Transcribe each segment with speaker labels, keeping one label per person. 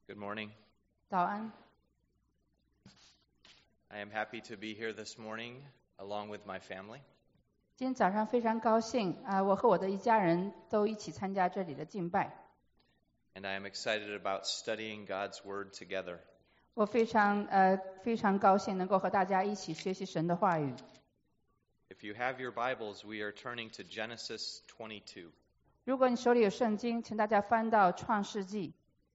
Speaker 1: Good morning.
Speaker 2: 早安，
Speaker 1: I am happy to be here this morning along with my family.
Speaker 2: 今天早上非常高兴我和我的一家人都一起参加这里的敬拜。
Speaker 1: And I am excited about studying God's Word together.
Speaker 2: 我非常高兴能够和大家一起学习神的话语。
Speaker 1: If you have your Bibles, we are turning to Genesis 22.
Speaker 2: 如果你手里有圣经，请大家翻到创世纪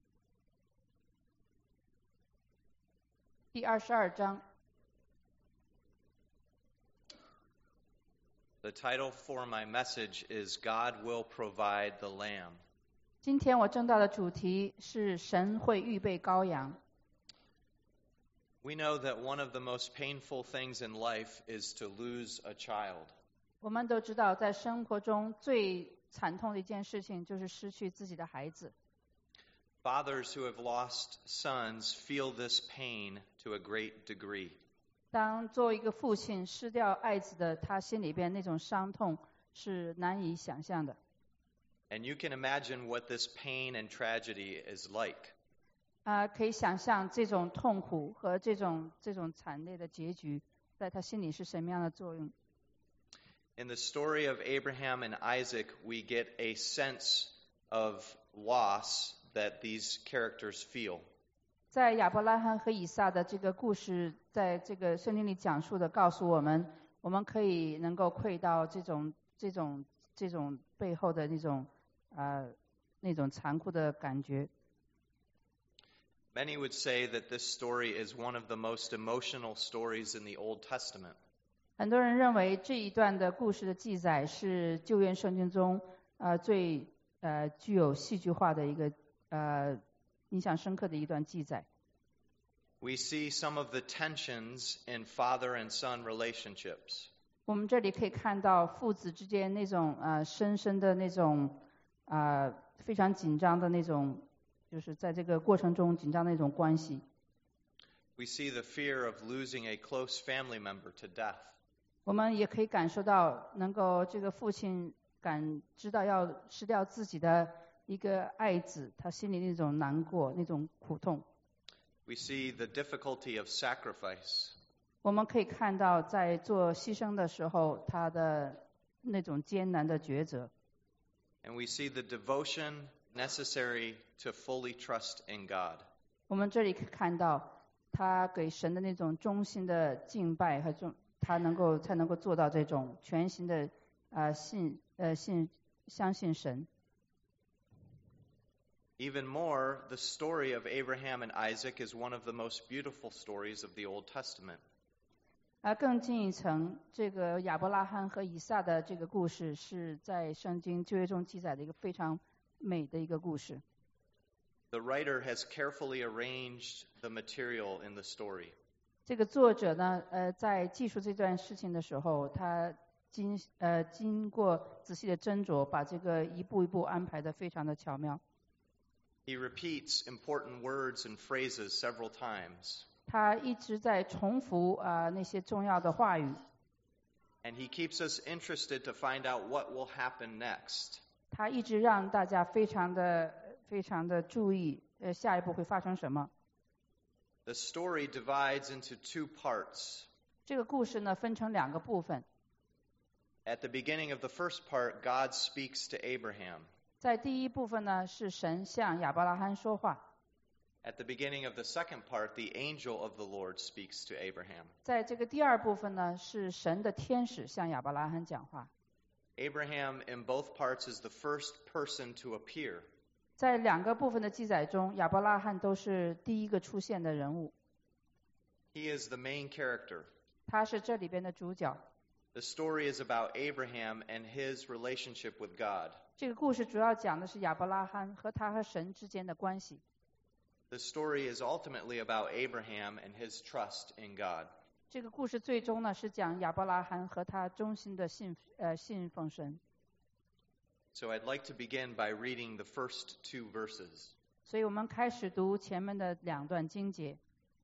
Speaker 2: 第22章。
Speaker 1: The title for my message is God Will Provide the Lamb.
Speaker 2: 今天我正道的主题是神会预备羔羊。
Speaker 1: We know that one of the most painful things in life is to lose a child.
Speaker 2: 我们都知道，在生活中最惨痛的一件事情就是失去自己的孩子。
Speaker 1: Fathers who have lost sons feel this pain to a great degree.
Speaker 2: 当作为一个父亲失掉爱子的他心里边那种伤痛是难以想象的。
Speaker 1: And you can imagine what this pain and tragedy is like.
Speaker 2: 可以想象这种痛苦和这种惨烈的结局在他心里是什么样的作用。
Speaker 1: In the story of Abraham and Isaac, we get a sense of loss that these characters feel.
Speaker 2: 在亚伯拉罕和以撒的这个故事，在这个圣经里讲述的，告诉我们，我们可以能够窥到这种背后的那种残酷的感觉。
Speaker 1: Many would say that this story is one of the most emotional stories in the Old Testament.
Speaker 2: 很多人认为这一段的故事的记载是旧约圣经中最具有戏剧化的一个印象深刻的一段记载。
Speaker 1: We see some of the tensions in father and son relationships.
Speaker 2: 我们这里可以看到父子之间那种深深的那种非常紧张的那种，就是在这个过程中紧张的那种关系。
Speaker 1: We see the fear of losing a close family member to death.
Speaker 2: 我们也可以感受到，能够这个父亲知道要失掉自己的一个爱子，他心里那种难过，那种苦痛。
Speaker 1: We see the difficulty of sacrifice.
Speaker 2: 我们可以看到，在做牺牲的时候，他的那种艰难的抉择。
Speaker 1: And we see the devotion necessary to fully trust in God.
Speaker 2: 我们这里可以看到，他给神的那种忠心的敬拜和他才能够做到这种全心的相信神。
Speaker 1: Even more, the story of Abraham and Isaac is one of the most beautiful stories of the Old Testament.
Speaker 2: 更进一层，这个亚伯拉罕和以撒的这个故事是在圣经旧约中记载的一个非常美的一个故事。
Speaker 1: The writer has carefully arranged the material in the story.
Speaker 2: 这个作者呢，在记述这段事情的时候，他经过仔细的斟酌，把这个一步一步安排得非常的巧妙。
Speaker 1: He repeats important words and phrases several times.
Speaker 2: 他一直在重复那些重要的话语。
Speaker 1: And he keeps us interested to find out what will happen next.
Speaker 2: 他一直让大家非常的注意，下一步会发生什么。
Speaker 1: The story divides into two parts.
Speaker 2: 这个故事呢，分成两个部分。
Speaker 1: At the beginning of the first part, God speaks to Abraham.
Speaker 2: 在第一部分呢，是神向亚伯拉罕说话。
Speaker 1: At the beginning of the second part, the angel of the Lord speaks to Abraham.
Speaker 2: 在这个第二部分呢，是神的天使向亚伯拉罕讲话。
Speaker 1: Abraham in both parts is the first person to appear.
Speaker 2: 在两个部分的记载中，亚伯拉罕都是第一个出现的人物，
Speaker 1: He is the main character.
Speaker 2: 他是这里边的主角。
Speaker 1: The story is about Abraham and his relationship with God.
Speaker 2: 这个故事主要讲的是亚伯拉罕和他和神之间的关系。
Speaker 1: The story is ultimately about Abraham and his trust in God.
Speaker 2: 这个故事最终呢，是讲亚伯拉罕和他忠心的信奉神。
Speaker 1: So I'd like to begin by reading the first two verses.
Speaker 2: 所以我们开始读前面的两段经节。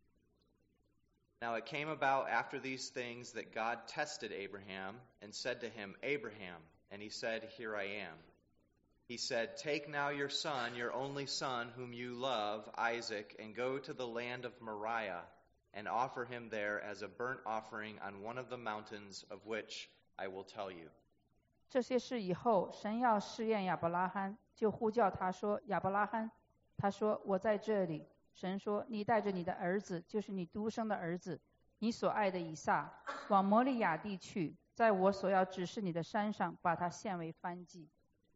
Speaker 1: Now it came about after these things that God tested Abraham and said to him, Abraham, and he said, Here I am. he said, "Take now your son, your only son, whom you love, Isaac, and go to the land of Moriah, and offer him there as a burnt offering on one of the mountains of which I will tell you."
Speaker 2: 这些事以后，神要试验亚伯拉罕，就呼叫他说：“亚伯拉罕。”他说：“我在这里。”神说：“你带着你的儿子，就是你独生的儿子，你所爱的以撒，往摩利亚地去，在我所要指示你的山上，把他献为燔祭。”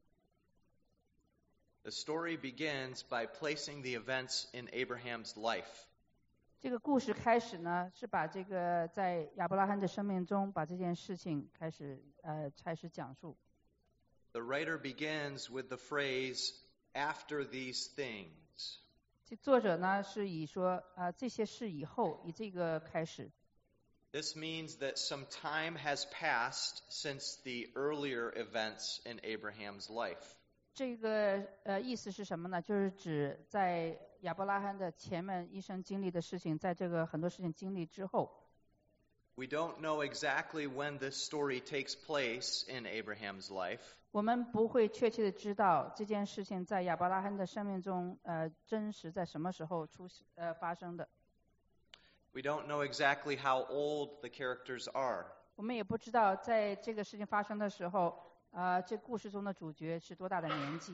Speaker 1: The story begins by placing the events in Abraham's life.
Speaker 2: 这个故事开始呢，是把这个在亚伯拉罕的生命中把这件事情开始讲述。
Speaker 1: The writer begins with the phrase, "after these things."
Speaker 2: 这作者呢是以说这些事以后，以这个开始。
Speaker 1: This means that some time has passed since the earlier events in Abraham's life.
Speaker 2: 这个意思是什么呢？就是指在亚伯拉罕的前面一生经历的事情，在这个很多事情经历之后。
Speaker 1: We don't know exactly when this story takes place in Abraham's life.
Speaker 2: 我们不会确切的知道这件事情在亚伯拉罕的生命中真实在什么时候发生的。
Speaker 1: We don't know exactly how old the characters are.
Speaker 2: 我们也不知道在这个事情发生的时候这故事中的主角是多大的年纪。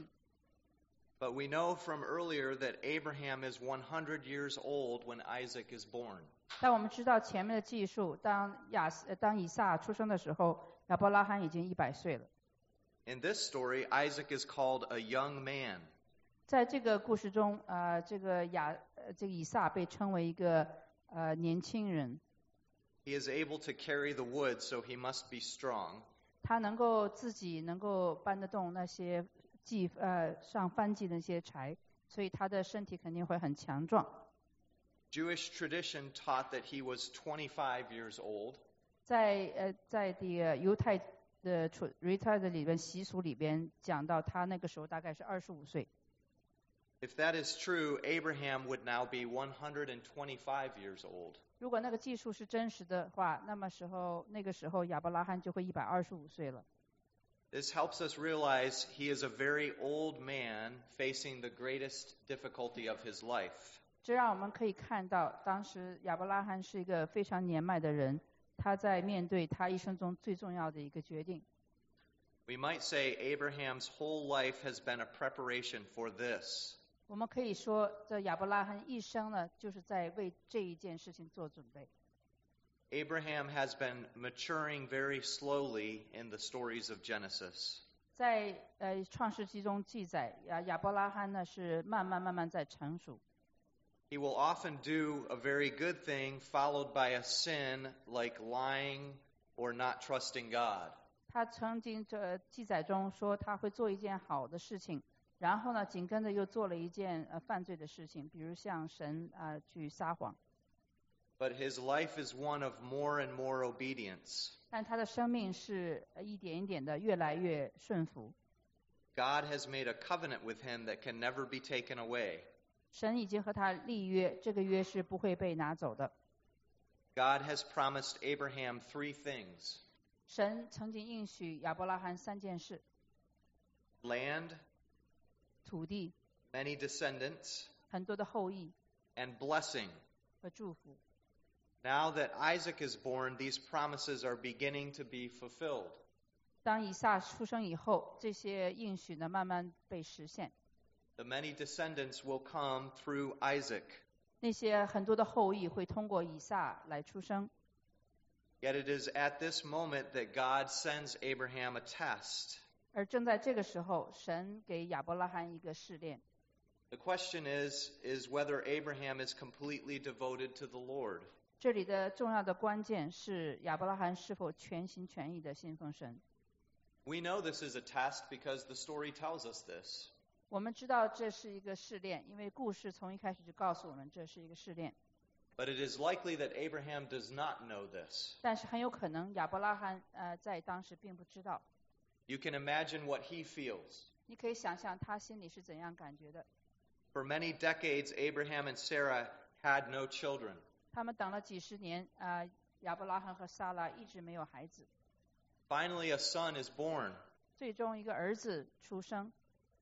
Speaker 1: But we know from earlier that Abraham is 100 years old when Isaac is born.
Speaker 2: 但我们知道前面的记述，当以撒出生的时候，亚伯拉罕已经100岁了。
Speaker 1: In this story, Isaac is called a young man.
Speaker 2: 在这个故事中，这个以撒被称为一个年轻人。
Speaker 1: He is able to carry the wood, so he must be strong.
Speaker 2: 他自己能够搬得动那些上燔祭的那些柴，所以他的身体肯定会很强壮。
Speaker 1: Jewish tradition taught that he was 25 years old.
Speaker 2: 在犹太的里边习俗里边讲到，他那个时候大概是25岁。
Speaker 1: If that is true, Abraham would now be 125 years old.
Speaker 2: 如果那个技术是真实的话，那个时候亚伯拉罕就会125岁了。
Speaker 1: This helps us realize he is a very old man facing the greatest difficulty of his life.
Speaker 2: 这让我们可以看到，当时亚伯拉罕是一个非常年迈的人，他在面对他一生中最重要的一个决定。
Speaker 1: We might say Abraham's whole life has been a preparation for this.
Speaker 2: 我们可以说，这亚伯拉罕一生呢，就是在为这一件事情做准备。
Speaker 1: Abraham has been maturing very slowly in the stories of Genesis.
Speaker 2: 在创世纪中记载，亚伯拉罕呢是慢慢在成熟。
Speaker 1: He will often do a very good thing followed by a sin like lying or not trusting God.
Speaker 2: 他曾经记载中说他会做一件好的事情，然后呢紧跟着又做了一件犯罪的事情，比如向神去撒谎。
Speaker 1: But his life is one of more and more obedience.
Speaker 2: 但他的生命是一点一点的越来越顺服。
Speaker 1: God has made a covenant with him that can never be taken away.
Speaker 2: 神已经和他立约，这个约是不会被拿走的。
Speaker 1: God has promised Abraham 3 things.
Speaker 2: 神曾经应许亚伯拉罕3件事：
Speaker 1: land,
Speaker 2: 土地、
Speaker 1: many descendants,
Speaker 2: 很多的后裔
Speaker 1: and blessing.
Speaker 2: 和祝福。
Speaker 1: Now that Isaac is born, these promises are beginning to be fulfilled.
Speaker 2: 当以撒出生以后，这些应许呢慢慢被实现。
Speaker 1: The many descendants will come through Isaac.
Speaker 2: 那些很多的后裔会通过以撒来出生。
Speaker 1: Yet it is at this moment that God sends Abraham a test.
Speaker 2: 而正在这个时候，神给亚伯拉罕一个试炼。
Speaker 1: The question is whether Abraham is completely devoted to the Lord.
Speaker 2: 这里的重要的关键是亚伯拉罕是否全心全意的信奉神。
Speaker 1: We know this is a test because the story tells us this.
Speaker 2: 我们知道这是一个试炼，因为故事从一开始就告诉我们这是一个试炼。
Speaker 1: But it is likely that Abraham does not know this.
Speaker 2: 但是很有可能亚伯拉罕在当时并不知道。
Speaker 1: You can imagine what he feels.
Speaker 2: 你可以想象他心里是怎样感觉的。
Speaker 1: For many decades, Abraham and Sarah had no children.
Speaker 2: 他们等了几十年，亚伯拉罕和撒拉一直没有孩子。
Speaker 1: Finally, a son is born.
Speaker 2: 最终一个儿子出生。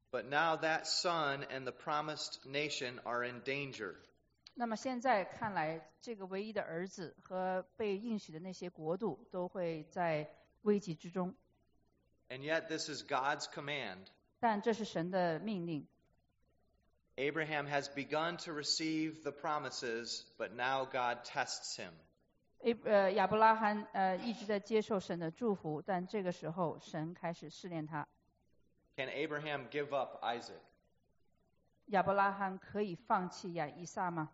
Speaker 1: But now that son and the promised nation are in danger.
Speaker 2: 那么现在看来，这个唯一的儿子和被应许的那些国度都会在危急之中。
Speaker 1: And yet this is God's command.
Speaker 2: 但这是神的命令。
Speaker 1: Abraham has begun to receive the promises, but now God tests him.
Speaker 2: 亚伯拉罕一直在接受神的祝福，但这个时候神开始试炼他。
Speaker 1: Can Abraham give up Isaac?
Speaker 2: 亚伯拉罕可以放弃以撒吗？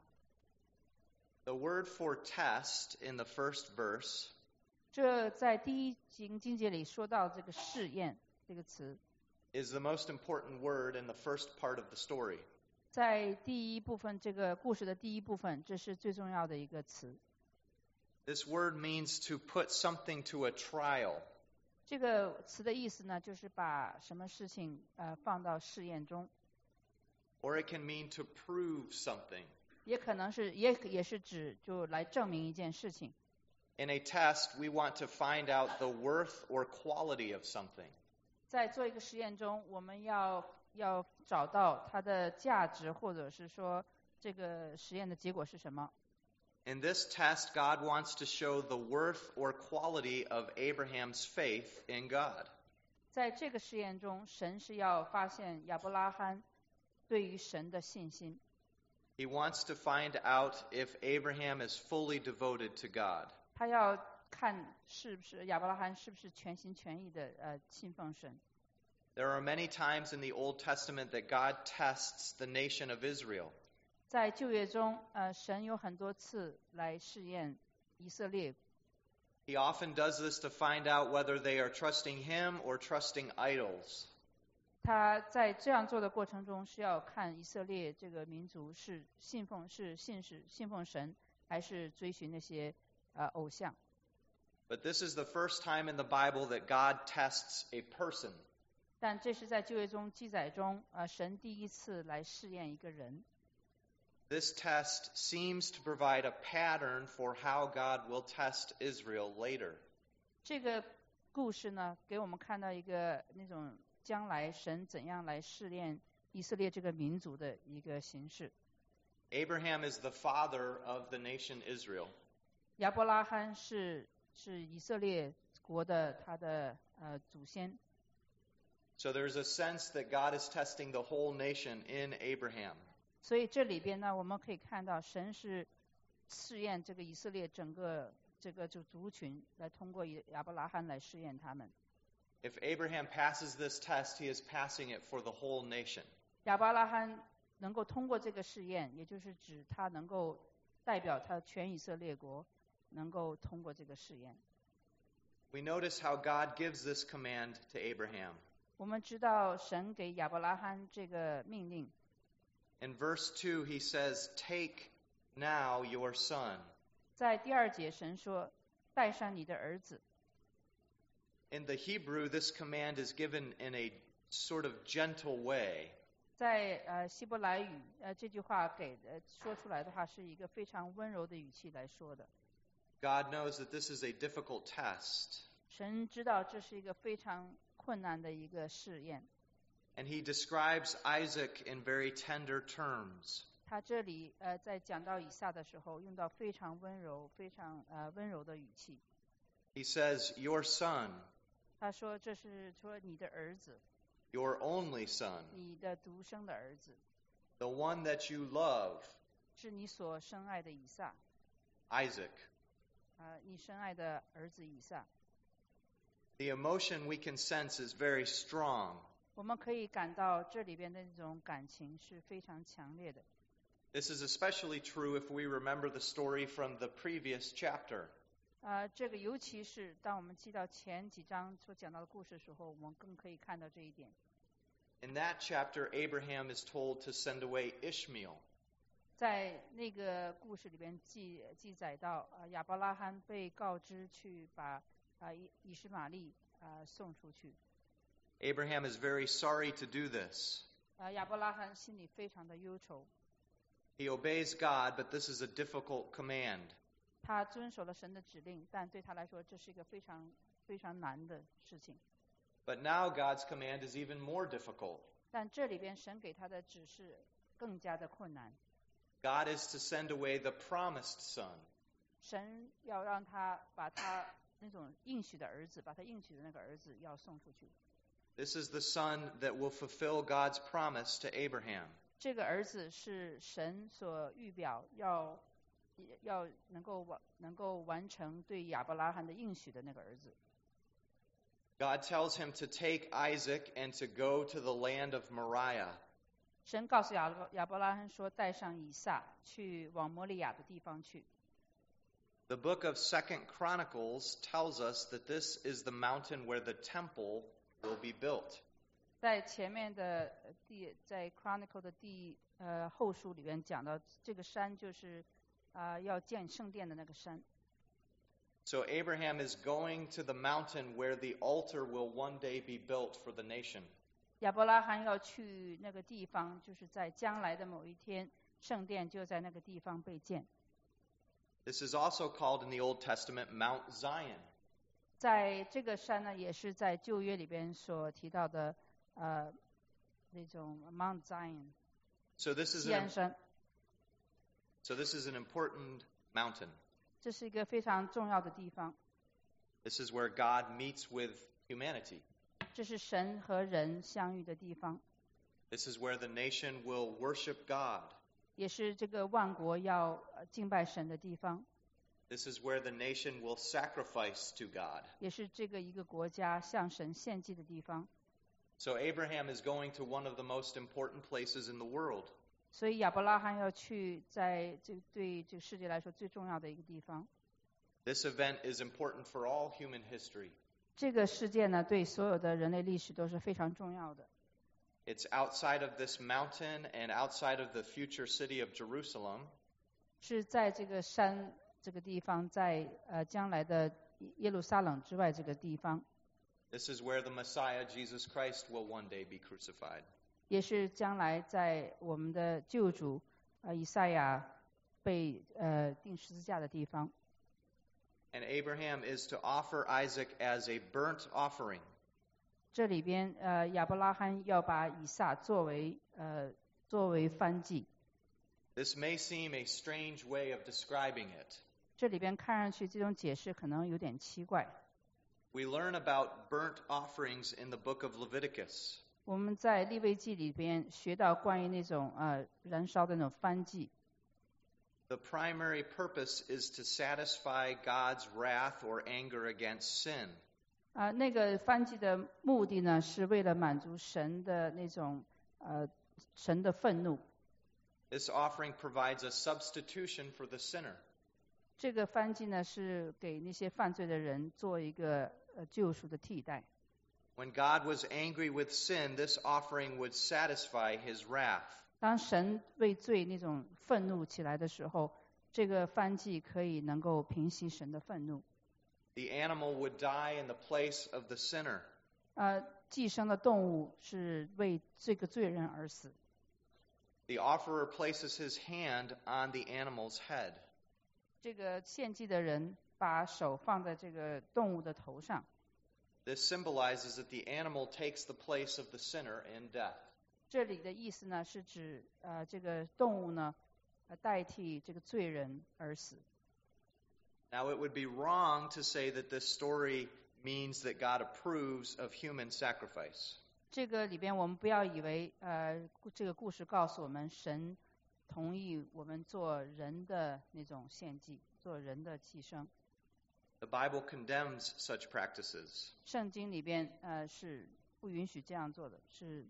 Speaker 1: The word for test in the first verse
Speaker 2: 这在第一经节里说到这个试验这个词，
Speaker 1: is the most important word in the first part of the story.
Speaker 2: 在第一部分这个故事的第一部分，这是最重要的一个词。
Speaker 1: This word means to put something to a trial.
Speaker 2: 这个词的意思呢，就是把什么事情放到试验中，
Speaker 1: Or it can mean to prove something.
Speaker 2: 也可能是也是指就来证明一件事情。
Speaker 1: In a test, we want to find out the worth or quality of something.
Speaker 2: 在做一个实验中，我们要找到它的价值，或者是说这个实验的结果是什么。
Speaker 1: In this test, God wants to show the worth or quality of Abraham's faith in God.
Speaker 2: 在这个实验中，神是要发现亚伯拉罕对于神的信心。
Speaker 1: He wants to find out if Abraham is fully devoted to God.
Speaker 2: 他要看是不是亚伯拉罕是不是全心全意的信奉神。
Speaker 1: There are many times in the Old Testament that God tests the nation of Israel.
Speaker 2: 在旧约中，神有很多次来试验以色列。
Speaker 1: He often does this to find out whether they are trusting Him or trusting idols.
Speaker 2: 他在这样做的过程中，是要看以色列这个民族是信奉神，还是追寻那些偶像。
Speaker 1: But this is the first time in the Bible that God tests a person.
Speaker 2: 但这是在旧约中记载中，神第一次来试验一个人。
Speaker 1: This test seems to provide a pattern for how God will test Israel later.
Speaker 2: 这个故事呢，给我们看到一个那种将来神怎样来试炼以色列这个民族的一个形式。
Speaker 1: Abraham is the father of the nation Israel.
Speaker 2: 亚伯拉罕是以色列国的他的祖先。
Speaker 1: So there's a sense that God is testing the whole nation in Abraham.
Speaker 2: 所以这里边呢，我们可以看到神是试验这个以色列整个这个就族群，来通过亚伯拉罕来试验他们。
Speaker 1: If Abraham passes this test, he is passing it for the whole nation.
Speaker 2: 亚伯拉罕能够通过这个试验，也就是指他能够代表他全以色列国能够通过这个试验。
Speaker 1: We notice how God gives this command to Abraham.
Speaker 2: 我们知道神给亚伯拉罕这个命令。
Speaker 1: In verse 2, he says, "Take now your son."
Speaker 2: 在第2节，神说：“带上你的儿子。”
Speaker 1: In the Hebrew, this command is given in a sort of gentle way.
Speaker 2: 在希伯来语，这句话说出来的话是一个非常温柔的语气来说的。
Speaker 1: God knows that this is a difficult test.
Speaker 2: 神知道这是一个非常困难的一个试验。
Speaker 1: And he describes Isaac in very tender terms.
Speaker 2: 他这里在讲到以撒的时候，用到非常温柔、非常温柔的语气。
Speaker 1: He says, "Your son."
Speaker 2: 他说：“这是说你的儿子。”
Speaker 1: Your only son.
Speaker 2: 你的独生的儿子。
Speaker 1: The one that you love.
Speaker 2: 是你所深爱的以撒。
Speaker 1: Isaac.
Speaker 2: 你深爱的儿子以撒。
Speaker 1: The emotion we can sense is very strong.
Speaker 2: 我们可以感到这里边的那种感情是非常强烈的。
Speaker 1: This is especially true if we remember the story from the previous chapter.
Speaker 2: 这个尤其是当我们记到前几章所讲到的故事的时候，我们更可以看到这一点。
Speaker 1: In that chapter, Abraham is told to send away Ishmael.
Speaker 2: 在那个故事里边记载到，亚伯拉罕被告知去把以实玛利送出去。
Speaker 1: Abraham is very sorry to do this.
Speaker 2: 亚伯拉罕心里非常的忧愁。
Speaker 1: He obeys God, but this is a difficult command.
Speaker 2: 他遵守了神的指令，但对他来说，这是一个非常非常难的事情。
Speaker 1: But now God's command is even more difficult.
Speaker 2: 但这里边神给他的指示更加的困难。
Speaker 1: God is to send away the promised son.
Speaker 2: 神要让他把他那种应许的儿子，把他应许的那个儿子要送出去。
Speaker 1: This is the son that will fulfill God's promise to Abraham.
Speaker 2: 这个儿子是神所预表要能够完成对亚伯拉罕的应许的那个儿子。
Speaker 1: God tells him to take Isaac and to go to the land of Moriah.
Speaker 2: 神告诉亚伯拉罕说，带上以撒去往摩利亚的地方去。
Speaker 1: The book of 2 Chronicles tells us that this is the mountain where the temple will be built.
Speaker 2: 在前面的在 Chronicle 的后书里面讲到，这个山就是要建圣殿的那个山。
Speaker 1: So Abraham is going to the mountain where the altar will one day be built for the nation.
Speaker 2: 亚伯拉罕要去那个地方，就是在将来的某一天，圣殿就在那个地方被建。
Speaker 1: This is also called in the Old Testament Mount Zion.
Speaker 2: 在这个山呢，也是在旧约里边所提到的那种 Mount Zion，
Speaker 1: So this is
Speaker 2: 锡安山。
Speaker 1: an important mountain.
Speaker 2: 这是一个非常重要的地方。
Speaker 1: This is where God meets with humanity.
Speaker 2: 这是神和人相遇的地方。
Speaker 1: This is where the nation will worship God.
Speaker 2: 也是这个万国要敬拜神的地方。
Speaker 1: This is where the nation will sacrifice to God.
Speaker 2: 也是这个一个国家向神献祭的地方。
Speaker 1: So Abraham is going to one of the most important places in the world.
Speaker 2: 所以亚伯拉罕要去在对这个世界来说最重要的一个地方。
Speaker 1: This event is important for all human history.
Speaker 2: 这个事件呢，对所有的人类历史都是非常重要的。
Speaker 1: It's outside of this mountain and outside of the future city of Jerusalem.
Speaker 2: 是在这个山这个地方，在将来的耶路撒冷之外这个地方。
Speaker 1: This is where the Messiah, Jesus Christ, will one day be crucified.
Speaker 2: 也是将来在我们的救主以赛亚被钉十字架的地方。
Speaker 1: And Abraham is to offer Isaac as a burnt offering.
Speaker 2: 这里边亚伯拉罕要把以撒作为燔祭。
Speaker 1: This may seem a strange way of describing it.
Speaker 2: 这里边看上去这种解释可能有点奇怪。
Speaker 1: We learn about burnt offerings in the book of Leviticus.
Speaker 2: 我们在利未记里边学到关于那种燃烧的那种燔祭。
Speaker 1: The primary purpose is to satisfy God's wrath or anger against sin.
Speaker 2: 那个燔祭的目的呢，是为了满足神的那种神的愤怒。
Speaker 1: This offering provides a substitution for the sinner.
Speaker 2: 这个燔祭呢，是给那些犯罪的人做一个救赎的替代。
Speaker 1: When God was angry with sin, this offering would satisfy his wrath.
Speaker 2: 当神为罪那种愤怒起来的时候，这个燔祭可以能够平息神的愤怒。
Speaker 1: The animal would die in the place of the sinner.
Speaker 2: 寄生的动物是为这个罪人而死。
Speaker 1: The offerer places his hand on the animal's head.
Speaker 2: 这个献祭的人把手放在这个动物的头上。
Speaker 1: This symbolizes that the animal takes the place of the sinner in death.
Speaker 2: 这里的意思呢，是指这个动物呢代替这个罪人而死。
Speaker 1: Now it would be wrong to say that this story means that God approves of human sacrifice.
Speaker 2: 这个里边我们不要以为这个故事告诉我们神同意我们做人的那种献祭，做人的祭牲。
Speaker 1: The Bible condemns such practices.
Speaker 2: 圣经里边是不允许这样做的，是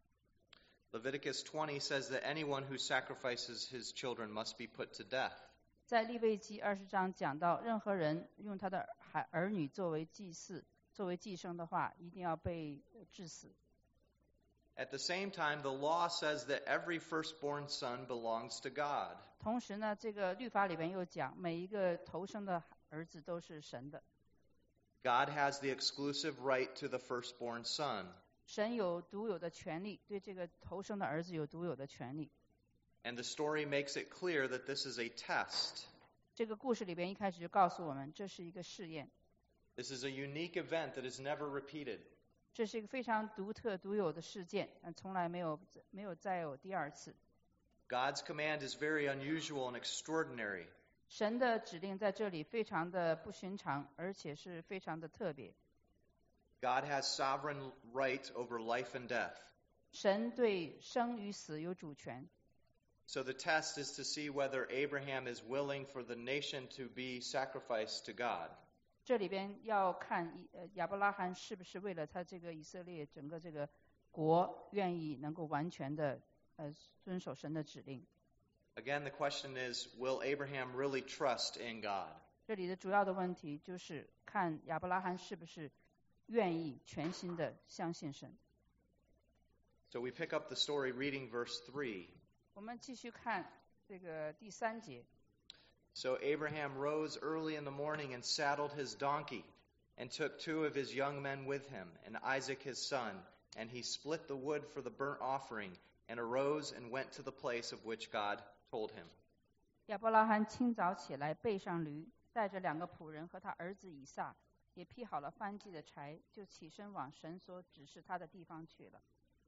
Speaker 1: Leviticus 20 says that anyone who sacrifices his children must be put to death.
Speaker 2: 在利未记20章讲到，任何人用他的儿女作为祭祀、作为祭牲的话，一定要被治死。
Speaker 1: At the same time, the law says that every firstborn son belongs to God.
Speaker 2: 同时呢，这个律法里边又讲，每一个头生的儿子都是神的。
Speaker 1: God has the exclusive right to the firstborn son.
Speaker 2: 神有独有的权利，对这个头生的儿子有独有的权利。
Speaker 1: And the story makes it clear that this is a test.
Speaker 2: 这个故事里边一开始就告诉我们，这是一个试验。
Speaker 1: This is a unique event that is never repeated.
Speaker 2: 这是一个非常独特独有的事件，从来没有再有第二次。
Speaker 1: God's command is very unusual and extraordinary.
Speaker 2: 神的指令在这里非常的不寻常，而且是非常的特别。
Speaker 1: God has sovereign right over life and death.
Speaker 2: 神对生与死有主权。
Speaker 1: So the test is to see whether Abraham is willing for the nation to be sacrificed to God.
Speaker 2: 这里边要看亚伯拉罕是不是为了他这个以色列整个这个国愿意能够完全的遵守神的指令。
Speaker 1: Again, the question is, will Abraham really trust in God?
Speaker 2: 这里的主要的问题就是看亚伯拉罕是不是愿意全心的相信神。
Speaker 1: So we pick up the story reading verse 3.
Speaker 2: 我们继续看这个第3节。
Speaker 1: So Abraham rose early in the morning and saddled his donkey and took 2 of his young men with him and Isaac his son, and he split the wood for the burnt offering and arose and went to the place of which God told him.
Speaker 2: 亚伯拉罕清早起来，背上驴，带着2个仆人和他儿子以撒，也劈好了燔祭的柴，就起身往神所指示他的地方去了。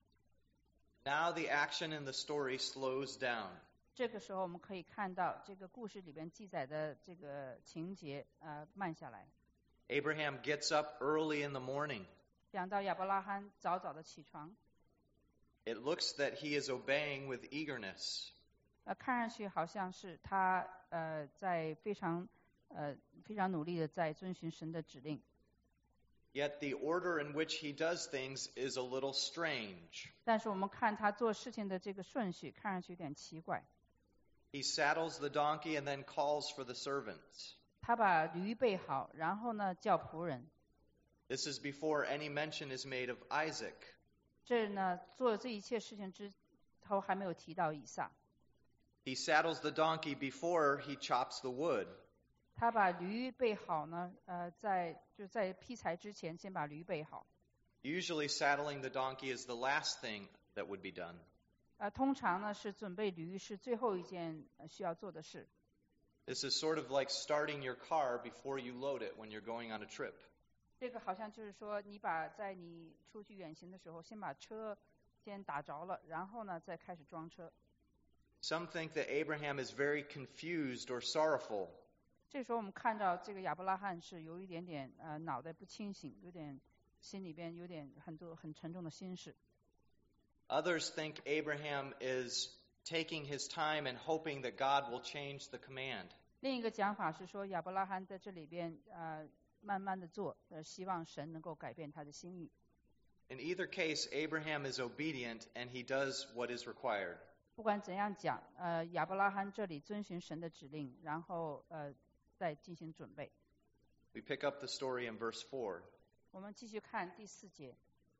Speaker 1: Now the action in the story slows down.
Speaker 2: 这个时候我们可以看到这个故事里边记载的这个情节慢下来。
Speaker 1: Abraham gets up early in the morning.
Speaker 2: 讲到亚伯拉罕早早的起床，
Speaker 1: It looks that he is obeying with eagerness.
Speaker 2: 看上去好像是他在非常努力的在遵循神的指令。
Speaker 1: Yet the order in which he does things is a little strange.
Speaker 2: 但是我们看他做事情的这个顺序，看上去有点奇怪。
Speaker 1: He saddles the donkey and then calls for the servants.
Speaker 2: 他把驴备好，然后呢叫仆人。
Speaker 1: This is before any mention is made of Isaac.
Speaker 2: 这呢做这一切事情之后还没有提到以撒。
Speaker 1: He saddles the donkey before he chops the wood.
Speaker 2: 他把驴备好呢，在劈柴之前先把驴备好。
Speaker 1: Usually saddling the donkey is the last thing that would be done.
Speaker 2: 通常呢是准备驴是最后一件需要做的事。
Speaker 1: This is sort of like starting your car before you load it when you're going on a trip.
Speaker 2: 这个好像就是说，在你出去远行的时候，先把车先打着了，然后呢再开始装车。
Speaker 1: Some think that Abraham is very confused or sorrowful.
Speaker 2: 这时候我们看到这个亚伯拉罕是有一点点脑袋不清醒，有点心里边有点很沉重的心事。
Speaker 1: Others think Abraham is taking his time and hoping that God will change the command.
Speaker 2: 另一个讲法是说，亚伯拉罕在这里边慢慢的做，希望神能够改变他的心意。
Speaker 1: In either case, Abraham is obedient and he does what is required.
Speaker 2: 不管怎样讲，亚伯拉罕这里遵循神的指令，然后再进行准备。
Speaker 1: We pick up the story in verse 4.
Speaker 2: 我们继续看第4节。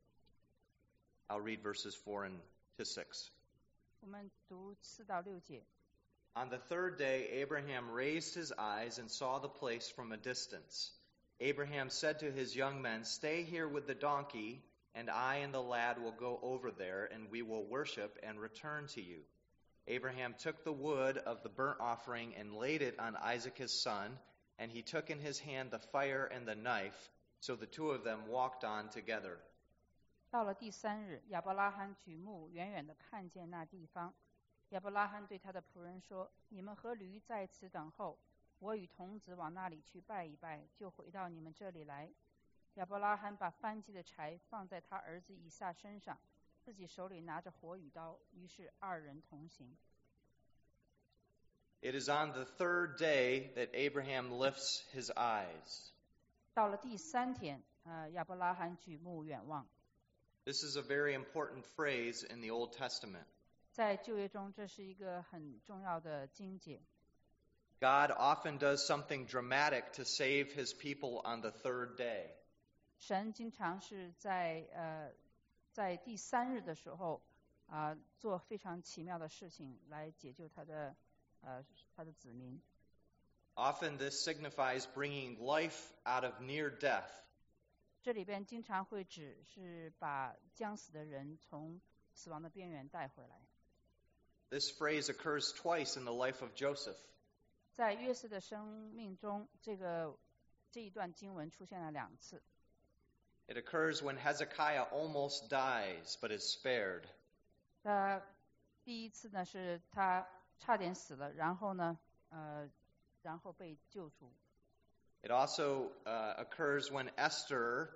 Speaker 1: I'll read verses 4 to 6.
Speaker 2: 我们读4到6节。
Speaker 1: On the 3rd day, Abraham raised his eyes and saw the place from a distance. Abraham said to his young men, "Stay here with the donkey, and I and the lad will go over there, and we will worship and return to you." Abraham took the wood of the burnt offering and laid it on Isaac his son, and he took in his hand the fire and the knife, so the 2 of them walked on together.
Speaker 2: 到了第3日，亚伯拉罕举目远远地看见那地方。亚伯拉罕对他的仆人说：“你们和驴在此等候，我与童子往那里去拜一拜，就回到你们这里来。”亚伯拉罕把燔祭的柴放在他儿子以撒身上，自己手里拿着火与刀，于是2人同行。
Speaker 1: It is on the 3rd day that Abraham lifts his eyes.
Speaker 2: 到了第3天，亚伯拉罕举目远望。
Speaker 1: This is a very important phrase in the Old Testament.
Speaker 2: 在旧约中，这是一个很重要的经节。
Speaker 1: God often does something dramatic to save his people on the 3rd day.
Speaker 2: 神经常是在第3日的时候做非常奇妙的事情来解救他的子民。
Speaker 1: Often this signifies bringing life out of near death.
Speaker 2: 这里边经常会指是把将死的人从死亡的边缘带回来。
Speaker 1: This phrase occurs twice in the life of Joseph.
Speaker 2: 在约瑟的生命中，这一段经文出现了2次。
Speaker 1: It occurs when Hezekiah almost dies but is spared.
Speaker 2: 第一次呢是他差点死了，然后呢然后被救赎。
Speaker 1: It also occurs when Esther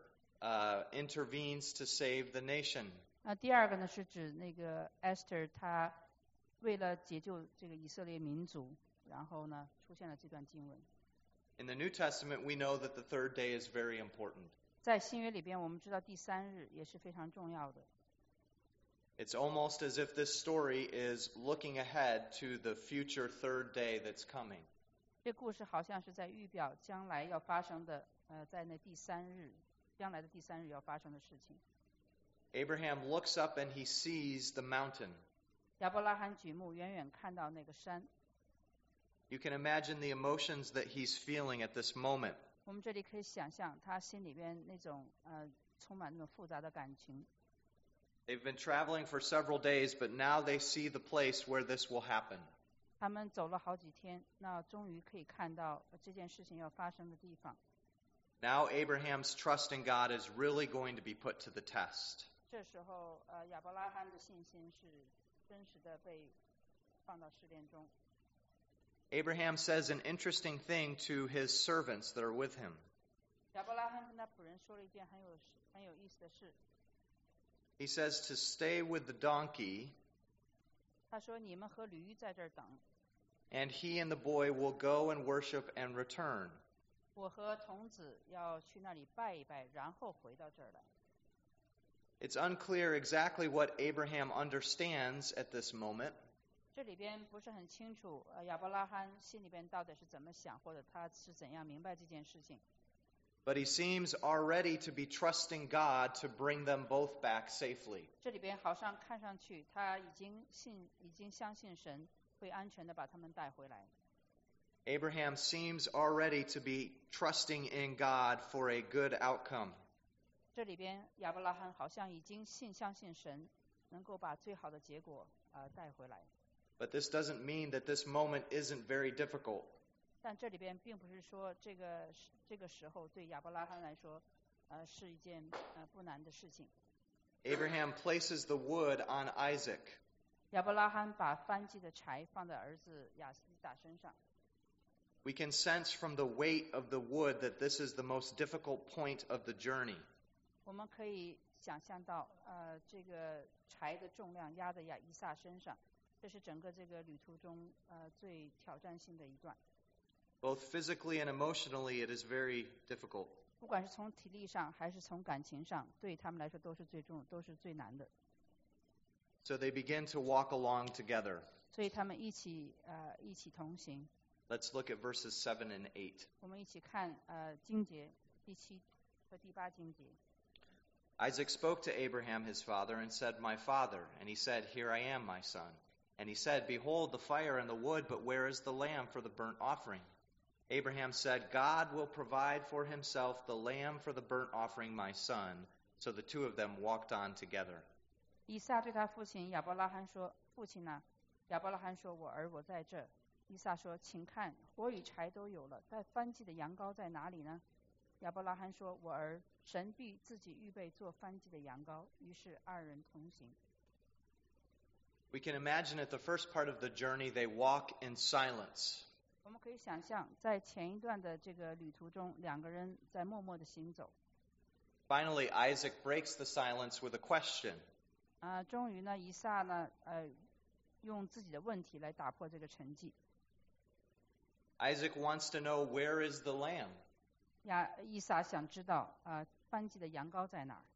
Speaker 1: intervenes to save the nation.
Speaker 2: 第二个呢是指那个 Esther 她为了解救这个以色列民族，然后呢出现了这段经文。
Speaker 1: In the New Testament, we know that the third day is very important.
Speaker 2: 在新约里边，我们知道第三日也是非常重要的。
Speaker 1: It's almost as if this story is looking ahead to the future third day that's coming.
Speaker 2: 这故事好像是在预表将来要发生的，在那将来的第三日要发生的事情。
Speaker 1: Abraham looks up and he sees the mountain.
Speaker 2: 亚伯拉罕举目远远看到那个山。
Speaker 1: You can imagine the emotions that he's feeling at this moment.
Speaker 2: 我们这里可以想象他心里边那种充满那种复杂的感情。
Speaker 1: They've been traveling for several days, but now they see the place where this will happen.
Speaker 2: 他们走了好几天，那终于可以看到这件事情要发生的地方。
Speaker 1: Now Abraham's trust in God is really going to be put to the test.
Speaker 2: 这时候，亚伯拉罕的信心是真实的被放到试炼中。
Speaker 1: Abraham says an interesting thing to his servants that are with him.
Speaker 2: 亚伯拉罕跟他仆人说了一件很有意思的事。
Speaker 1: He says to stay with the donkey.
Speaker 2: 他说：“你们和驴在这儿等。”
Speaker 1: And he and the boy will go and worship and return.
Speaker 2: 我和童子要去那里拜一拜，然后回到这儿来。
Speaker 1: It's unclear exactly what Abraham understands at this moment.
Speaker 2: 这里边不是很清楚，亚伯拉罕心里边到底是怎么想，或者他是怎样明白这件事情。
Speaker 1: But he seems already to be trusting God to bring them both back safely.
Speaker 2: 这里边好像看上去他已经相信神会安全的把他们带回来。
Speaker 1: Abraham seems already to be trusting in God for a good outcome.
Speaker 2: 这里边亚伯拉罕好像已经相信神能够把最好的结果带回来。
Speaker 1: But this doesn't mean that this moment isn't very difficult.
Speaker 2: 但这里边并不是说这个时候对亚伯拉罕来说是一件不难的事情。
Speaker 1: Abraham places the wood on Isaac.
Speaker 2: 亚伯拉罕把燔祭的柴放在儿子以撒身上。
Speaker 1: We can sense from the weight of the wood that this is the most difficult point of the journey.
Speaker 2: 我们可以想象到这个柴的重量压在以撒身上，这是整个这个旅途中最挑战性的一段。
Speaker 1: Both physically and emotionally, it is very difficult.
Speaker 2: 不管是从体力上还是从感情上，对他们来说都是最难的。
Speaker 1: So they begin to walk along together.
Speaker 2: 所以他们一起同行。
Speaker 1: Let's look at verses 7 and 8.
Speaker 2: 我们一起看经节第7和第8经节。
Speaker 1: Isaac spoke to Abraham his father and said, "My father." And he said, "Here I am, my son." And he said, "Behold the fire and the wood, but where is the lamb for the burnt offering?" Abraham said, "God will provide for himself the lamb for the burnt offering, my son." So the two of them walked on together.
Speaker 2: 以撒对他父亲亚伯拉罕说：“父亲啊！”亚伯拉罕说：“我儿，我在这。”以撒说：“请看，火与柴都有了，但燔祭的羊羔在哪里呢？”亚伯拉罕说：“我儿，神必自己预备做燔祭的羊羔。”于是二人同行。
Speaker 1: We can imagine at the first part of the journey they walk in silence.
Speaker 2: 我们可以想象，在前一段的这个旅途中，两个人在默默的行走。
Speaker 1: Finally, Isaac breaks the silence with a question.
Speaker 2: 终于呢，以撒呢，用自己的问题来打破这个沉寂。
Speaker 1: Isaac wants to know, where is the lamb?
Speaker 2: 以撒想知道燔祭的羊羔在哪儿。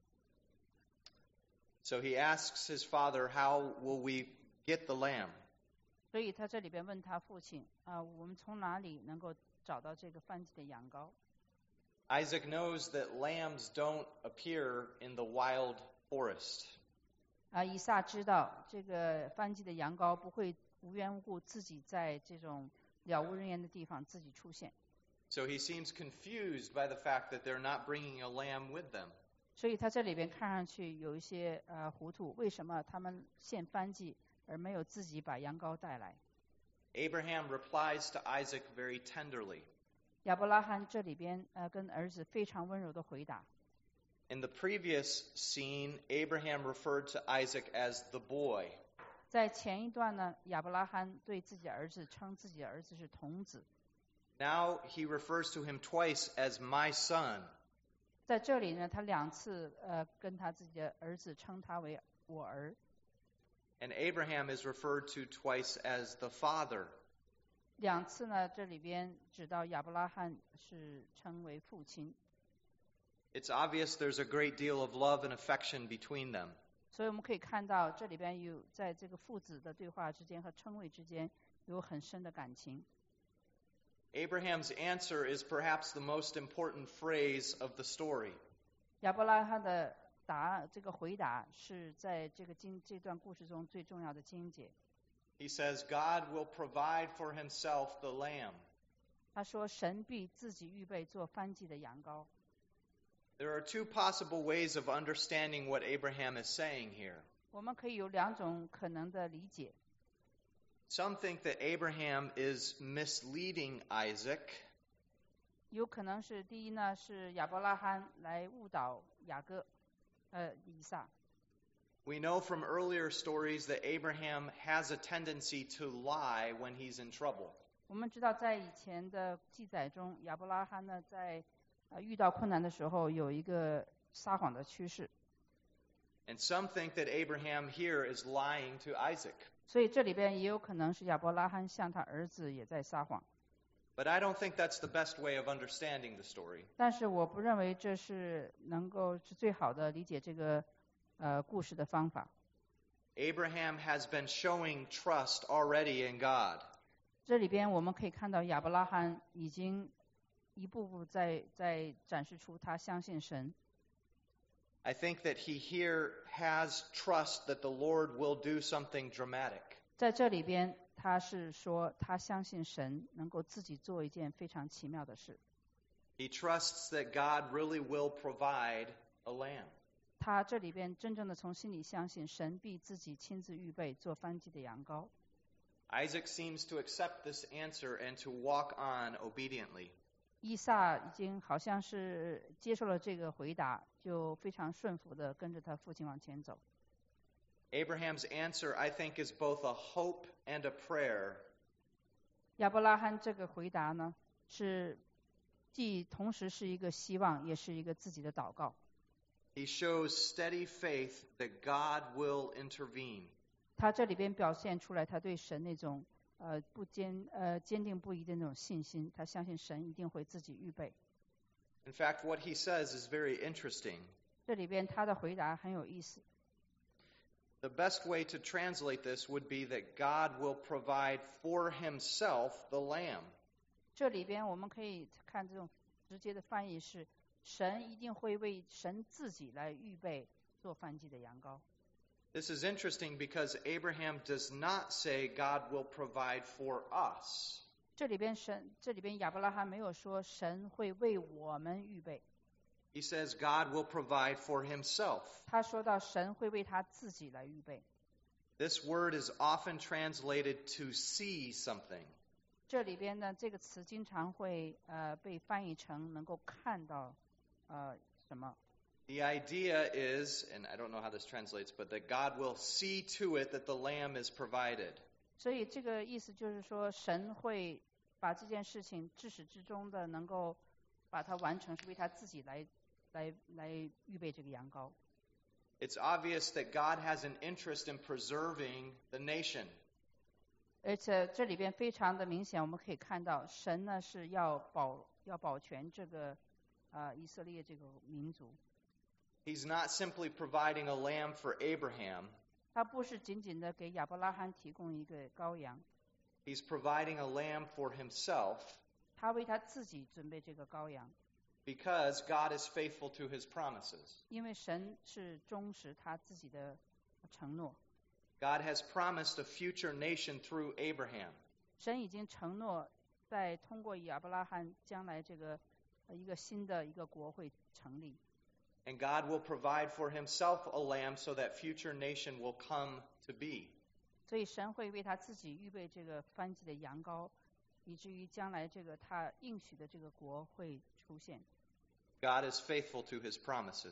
Speaker 1: So he asks his father, "How will we get the lamb?"
Speaker 2: 所以他这里边问他父亲我们从哪里能够找到这个燔祭的羊羔？
Speaker 1: Isaac knows that lambs don't appear in the wild forest.
Speaker 2: 以撒知道这个燔祭的羊羔不会无缘无故自己在这种了无人烟的地方自己出现。
Speaker 1: So he seems confused by the fact that they're not bringing a lamb with them.
Speaker 2: 所以他这里边看上去有一些糊涂，为什么他们献燔祭而没有自己把羊羔带来？
Speaker 1: Abraham replies to Isaac very tenderly.
Speaker 2: 亚伯拉罕这里边跟儿子非常温柔的回答。
Speaker 1: In the previous scene, Abraham referred to Isaac as the boy.
Speaker 2: 在前一段呢，亚伯拉罕对自己的儿子称自己的儿子是童子。
Speaker 1: Now he refers to him twice as my son.
Speaker 2: 在这里呢，他2次跟他自己的儿子称他为我儿。
Speaker 1: And Abraham is referred to twice as the father.
Speaker 2: 2次呢，这里边指到亚伯拉罕是称为父亲。
Speaker 1: It's obvious there's a great deal of love and affection between them.
Speaker 2: 所以我们可以看到，这里边有在这个父子的对话之间和称谓之间有很深的感情。
Speaker 1: Abraham's answer is perhaps the most important phrase of the story.
Speaker 2: 亚伯拉罕的这个回答是在这段故事中最重要的经节。
Speaker 1: He says, God will provide for himself the lamb.
Speaker 2: 他说，神必自己预备做燔祭的羊羔。
Speaker 1: There are two possible ways of understanding what Abraham is saying here.
Speaker 2: 我们可以有2种可能的理解。
Speaker 1: Some think that Abraham is misleading Isaac.
Speaker 2: 有可能是第一呢，是亚伯拉罕来误导以撒。
Speaker 1: We know from earlier stories that Abraham has a tendency to lie when he's in trouble.
Speaker 2: 我们知道，在以前的记载中，亚伯拉罕呢在遇到困难的时候有一个撒谎的趋势。
Speaker 1: And some think that Abraham here is lying to Isaac.
Speaker 2: 所以这里边也有可能是亚伯拉罕向他儿子也在撒谎。
Speaker 1: But I don't think that's the best way of understanding the story.
Speaker 2: 但是我不认为这是能够是最好的理解这个故事的方法。
Speaker 1: Abraham has been showing trust already in God.
Speaker 2: 这里边我们可以看到亚伯拉罕已经一步步在展示出他相信神。
Speaker 1: I think that he here has trust that the Lord will do something dramatic.
Speaker 2: 在这里边他是说他相信神能够自己做一件非常奇妙的事。
Speaker 1: He trusts that God really will provide a lamb.
Speaker 2: 他这里边真正的从心里相信神必自己亲自预备做燔祭的羊羔。
Speaker 1: Isaac seems to accept this answer and to walk on obediently.
Speaker 2: 以撒已经好像是接受了这个回答，就非常顺服地跟着他父亲往前走。
Speaker 1: Abraham's answer, I think, is both a hope and a prayer.
Speaker 2: 亚伯拉罕这个回答呢，是既同时是一个希望，也是一个自己的祷告。
Speaker 1: He shows steady faith that God will intervene.
Speaker 2: 他这里边表现出来他对神那种坚定不移的那种信心，他相信神一定会自己预备。
Speaker 1: In fact, what he says is very interesting.
Speaker 2: 这里边他的回答很有意思。
Speaker 1: The best way to translate this would be that God will provide for himself the lamb.
Speaker 2: 这里边我们可以看这种直接的翻译是，神一定会为神自己来预备做燔祭的羊羔。
Speaker 1: This is interesting because Abraham does not say God will provide for us.
Speaker 2: 这里边亚伯拉罕没有说神会为我们预备。
Speaker 1: He says God will provide for himself.
Speaker 2: 他说到神会为他自己来预备。
Speaker 1: This word is often translated to see something.
Speaker 2: 这里边呢，这个词经常会被翻译成能够看到什么。
Speaker 1: The idea is, and I don't know how this translates, but that God will see to it that the lamb is provided.
Speaker 2: 所以这个意思就是说，神会把这件事情至始至终的能够把它完成，是为他自己来预备这个羊羔。
Speaker 1: It's obvious that God has an interest in preserving the nation.
Speaker 2: 而且这里边非常的明显，我们可以看到神呢是要保全这个以色列这个民族。
Speaker 1: He's not simply providing a lamb for Abraham.
Speaker 2: 他不是仅仅的给亚伯拉罕提供一个羔羊。
Speaker 1: He's providing a lamb for himself.
Speaker 2: 他为他自己准备这个羔羊。
Speaker 1: Because God is faithful to his promises.
Speaker 2: 因为神是忠实他自己的承诺。
Speaker 1: God has promised a future nation through Abraham.
Speaker 2: 神已经承诺，在通过亚伯拉罕，将来这个一个新的一个国会成立。
Speaker 1: And God will provide for himself a lamb so that future nation will come to be.
Speaker 2: 所以神会为他自己预备这个燔祭的羊羔，以至于将来这个他应许的这个国会出现。
Speaker 1: God is faithful to his promises.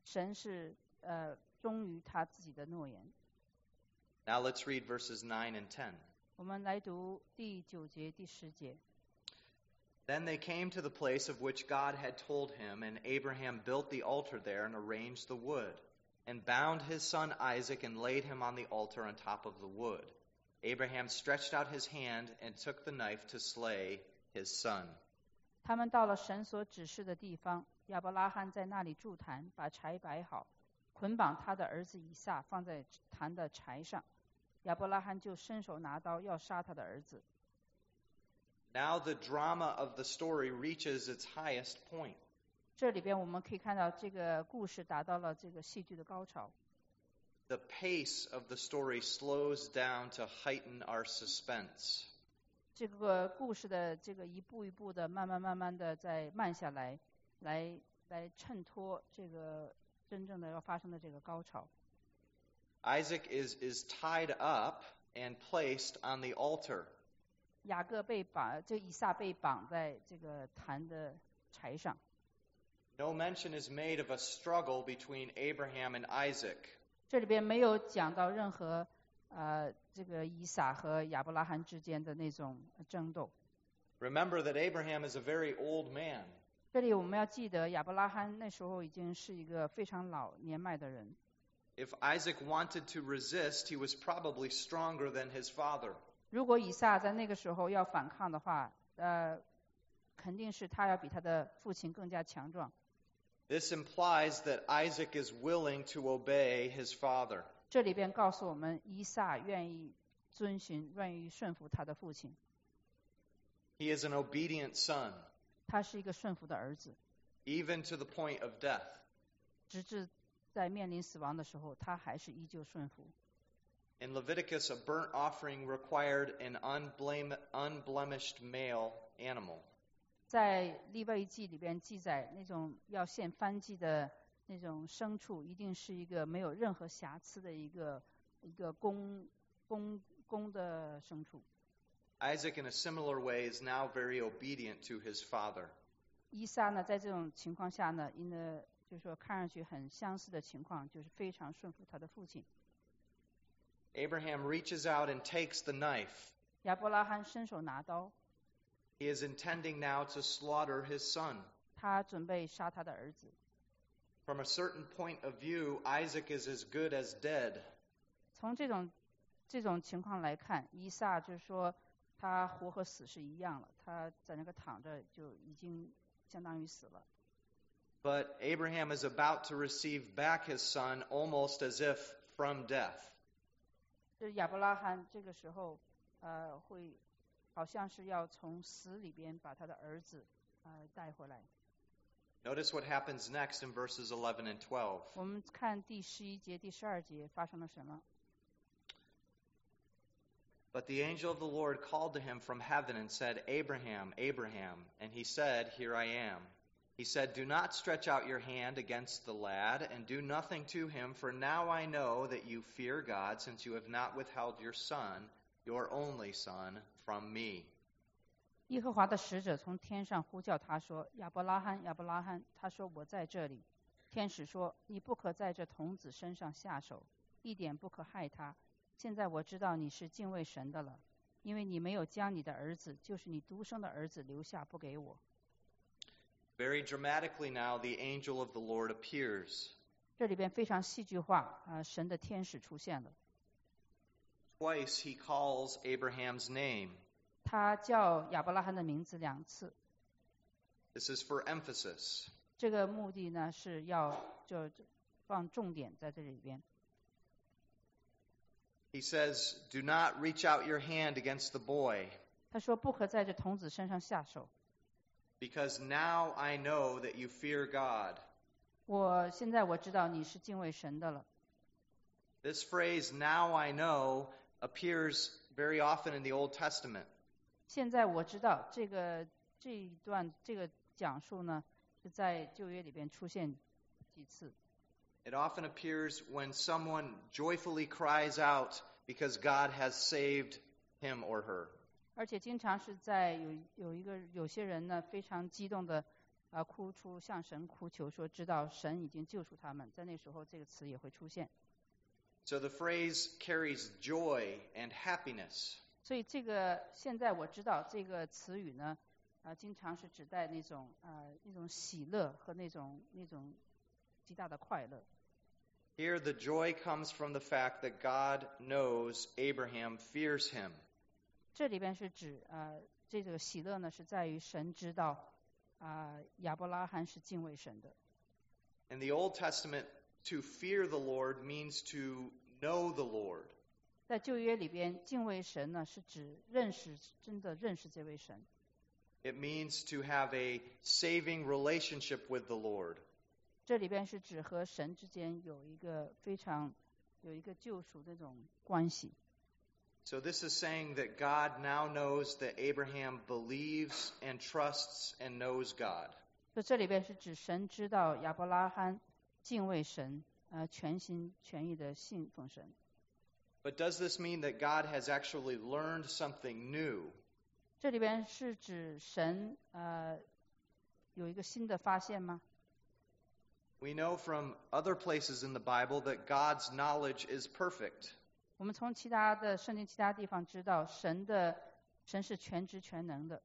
Speaker 2: 神是忠于他自己的诺言。
Speaker 1: Now let's read verses 9 and 10.
Speaker 2: 我们来读第9节、第10节。
Speaker 1: Then they came to the place of which God had told him, and Abraham built the altar there and arranged the wood, and bound his son Isaac and laid him on the altar on top of the wood. Abraham stretched out his hand and took the knife to slay his son.
Speaker 2: 他们到了神所指示的地方，亚伯拉罕在那里筑坛，把柴摆好，捆绑他的儿子以撒放在坛的柴上。亚伯拉罕就伸手拿刀要杀他的儿子。
Speaker 1: Now the drama of the story reaches its highest point.
Speaker 2: 这里边我们可以看到这个故事达到了这个戏剧的高潮。
Speaker 1: The pace of the story slows down to heighten our suspense.
Speaker 2: 这个故事的这个一步一步的慢慢的在慢下来，来衬托这个真正的要发生的这个高潮。
Speaker 1: Isaac is tied up and placed on the altar.
Speaker 2: 以撒被绑在这个坛的柴上。
Speaker 1: No mention is made of a struggle between Abraham and Isaac.
Speaker 2: 这里边没有讲到任何这个以撒和亚伯拉罕之间的那种争斗。
Speaker 1: Remember that Abraham is a very old man.
Speaker 2: 这里我们要记得，亚伯拉罕那时候已经是一个非常老年迈的人。
Speaker 1: If Isaac wanted to resist, he was probably stronger than his father.
Speaker 2: 如果以撒在那个时候要反抗的话，肯定是他要比他的父亲更加强壮。
Speaker 1: This implies that Isaac is willing to obey his father.
Speaker 2: 这里边告诉我们，以撒愿意遵循、愿意顺服他的父亲。
Speaker 1: He is an obedient son,
Speaker 2: 他是一个顺服的儿子，
Speaker 1: even to the point of death.
Speaker 2: 直至在面临死亡的时候，他还是依旧顺服。
Speaker 1: In Leviticus, a burnt offering required an unblemished male animal.
Speaker 2: 在利未记里边记载，那种要献燔祭的那种牲畜，一定是一个没有任何瑕疵的一个公的牲畜。
Speaker 1: Isaac, in a similar way, is now very obedient to his father.
Speaker 2: 以撒呢，在这种情况下呢，就是说看上去很相似的情况，就是非常顺服他的父亲。
Speaker 1: Abraham reaches out and takes the knife.
Speaker 2: 亚伯拉罕伸手拿刀，
Speaker 1: He is intending now to slaughter his son.
Speaker 2: 他准备杀他的儿子。
Speaker 1: From a certain point of view, Isaac is as good as dead.
Speaker 2: 从这种情况来看，以撒就是说他活和死是一样了，他在那个躺着就已经相当于死了。
Speaker 1: But Abraham is about to receive back his son almost as if from death.
Speaker 2: 就是亚伯拉罕这个时候，会好像是要从死里边把他的儿子带回来。
Speaker 1: Notice what happens next in verses 11 and 12.
Speaker 2: 我们看第11节、第12节发生了什么？
Speaker 1: But the angel of the Lord called to him from heaven and said, Abraham, Abraham. And he said, Here I am. He said, Do not stretch out your hand against the lad, and do nothing to him, for now I know that you fear God, since you have not withheld your son, your only son, from me.
Speaker 2: 耶和华的使者从天上呼叫他说：“亚伯拉罕，亚伯拉罕。”他说：“我在这里。”天使说：“你不可在这童子身上下手，一点不可害他。现在我知道你是敬畏神的了，因为你没有将你的儿子，就是你独生的儿子留下不给我。”
Speaker 1: Very dramatically now, the angel of the Lord appears.
Speaker 2: 这里边非常戏剧化神的天使出现了。
Speaker 1: Twice he calls Abraham's name.
Speaker 2: 他叫亚伯拉罕的名字2次。
Speaker 1: This is for emphasis.
Speaker 2: 这个目的呢是要就放重点在这里边。
Speaker 1: He says, Do not reach out your hand against the boy,
Speaker 2: 他说：“不可在这童子身上下手，
Speaker 1: because now I know that you fear God.
Speaker 2: 现在我知道你是敬畏神的了。”
Speaker 1: This phrase, now I know, appears very often in the Old Testament.
Speaker 2: 现在我知道这一段这个讲述呢，是在旧约里边出现几次。
Speaker 1: It often appears when someone joyfully cries out because God has saved him or her.
Speaker 2: 而且经常是在有些人呢非常激动的哭出向神哭求，说知道神已经救赎他们，在那时候这个词也会出现。
Speaker 1: So the phrase carries joy and happiness.
Speaker 2: 所以这个现在我知道这个词语呢，经常是指代那种喜乐和那种极大的快乐。
Speaker 1: Here the joy comes from the fact that God knows Abraham fears him.
Speaker 2: 这里边是指这个喜乐呢是在于神知道亚伯拉罕是敬畏神的。
Speaker 1: In the Old Testament, to fear the Lord means to know the Lord.
Speaker 2: 在旧约里边，敬畏神呢是指真的认识这位神。
Speaker 1: It means to have a saving relationship with the Lord.
Speaker 2: 这里边是指和神之间有一个救赎这种关系。
Speaker 1: So this is saying that God now knows that Abraham believes and trusts and knows God.
Speaker 2: 所以这里边是指神知道亚伯拉罕敬畏神，全心全意的信奉神。
Speaker 1: But does this mean that God has actually learned something new?
Speaker 2: 这里边是指神有一个新的发现吗？
Speaker 1: We know from other places in the Bible that God's knowledge is perfect.
Speaker 2: 我们从其他的圣经其他地方知道，神是全知全能的。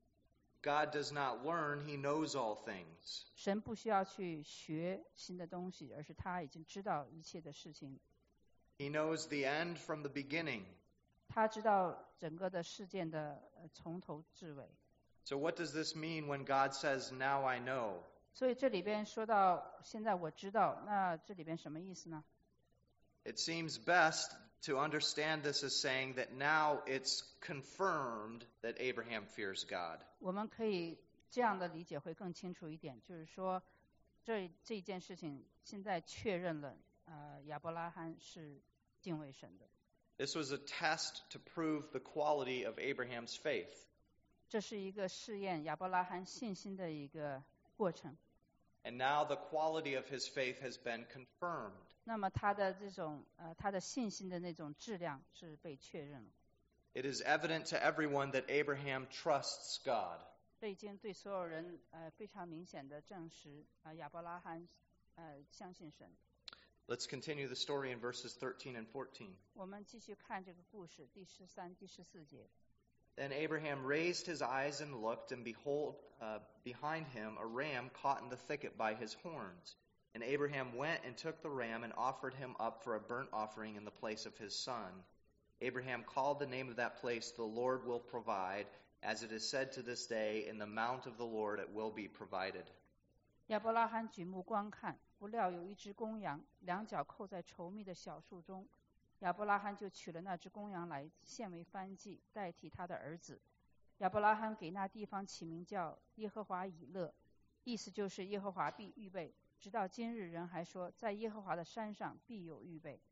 Speaker 1: God does not learn, he knows all things.
Speaker 2: 神不需要去学新的东西，而是他已经知道一切的事情。
Speaker 1: He knows the end from the beginning.
Speaker 2: 他知道整个的事件的从头至尾。
Speaker 1: So what does this mean when God says, "Now I know"?
Speaker 2: 所以这里边说到现在我知道，那这里边什么意思呢？
Speaker 1: It seems best to understand this as saying that now it's confirmed that Abraham fears God.
Speaker 2: 我们可以这样的理解会更清楚一点，就是说这一件事情现在确认了，亚伯拉罕是敬畏神的。
Speaker 1: This was a test to prove the quality of Abraham's faith.
Speaker 2: 这是一个试验亚伯拉罕信心的一个过程。
Speaker 1: And now the quality of his faith has been confirmed.
Speaker 2: 那么他的他的信心的那种质量是被确认了。
Speaker 1: It is evident to everyone that Abraham trusts God.
Speaker 2: 这已经对所有人非常明显的证实亚伯拉罕相信神。
Speaker 1: Let's continue the story in verses 13 and 14.
Speaker 2: 我们继续看这个故事，第13、第14节。
Speaker 1: Then Abraham raised his eyes and looked, and behold, behind him a ram caught in the thicket by his horns. And Abraham went and took the ram and offered him up for a burnt offering in the place of his son. Abraham called the name of that place, "The Lord will provide," as it is said to this day, "In the mount of the Lord it will be provided."
Speaker 2: 亚伯拉罕举目观看，不料有一只公羊，两脚扣在稠密的小树中。亚伯拉罕就取了那只公羊来，献为燔祭，代替他的儿子。亚伯拉罕给那地方起名叫耶和华以勒，意思就是耶和华必预备。直到今日，人还说，在耶和华的山上必有预备。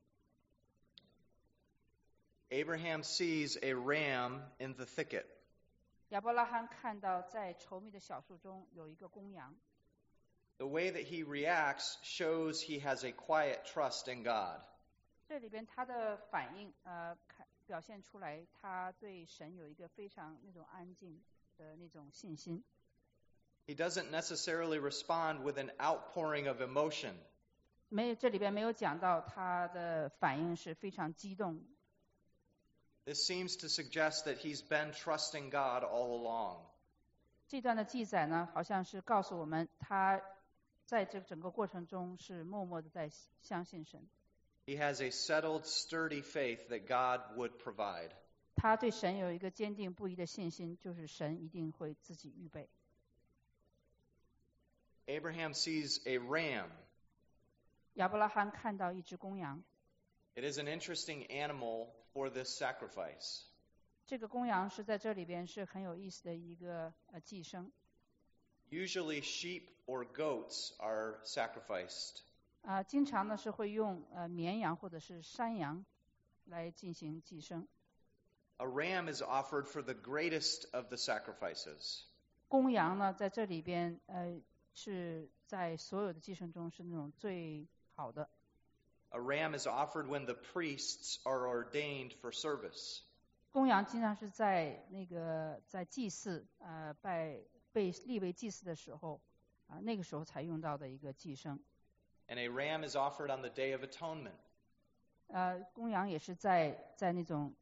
Speaker 1: Abraham sees a ram in the thicket.
Speaker 2: 亚伯拉罕看到在稠密的小树中有一个公羊。
Speaker 1: The way that he reacts shows he has a quiet trust in God.
Speaker 2: 这里边他的反应表现出来，他对神有一个非常那种安静的那种信心。
Speaker 1: He doesn't necessarily respond with an outpouring of emotion.
Speaker 2: 这里边没有讲到他的反应是非常激动。
Speaker 1: This seems to suggest that he's been trusting God all along.
Speaker 2: 这段的记载呢，好像是告诉我们，他在这整个过程中是默默的在相信神。
Speaker 1: He has a settled, sturdy faith that God would provide.
Speaker 2: 他对神有一个坚定不移的信心，就是神一定会自己预备。
Speaker 1: Abraham sees a ram.
Speaker 2: 亚伯拉罕看到一只公羊。
Speaker 1: It is an interesting animal for this sacrifice.
Speaker 2: 这个公羊是在这里边是很有意思的一个祭牲。
Speaker 1: Usually sheep or goats are sacrificed.
Speaker 2: 经常呢是会用绵羊或者是山羊来进行祭牲。
Speaker 1: A ram is offered for the greatest of the sacrifices.
Speaker 2: 公羊呢在这里边是在所有的祭牲中是那种最好的。
Speaker 1: A ram is offered when the priests are ordained for service.
Speaker 2: 公羊经常是在祭祀被立为祭司的时候那个时候才用到的一个祭牲。
Speaker 1: And a ram is offered on the Day of Atonement.
Speaker 2: 公羊也是在那种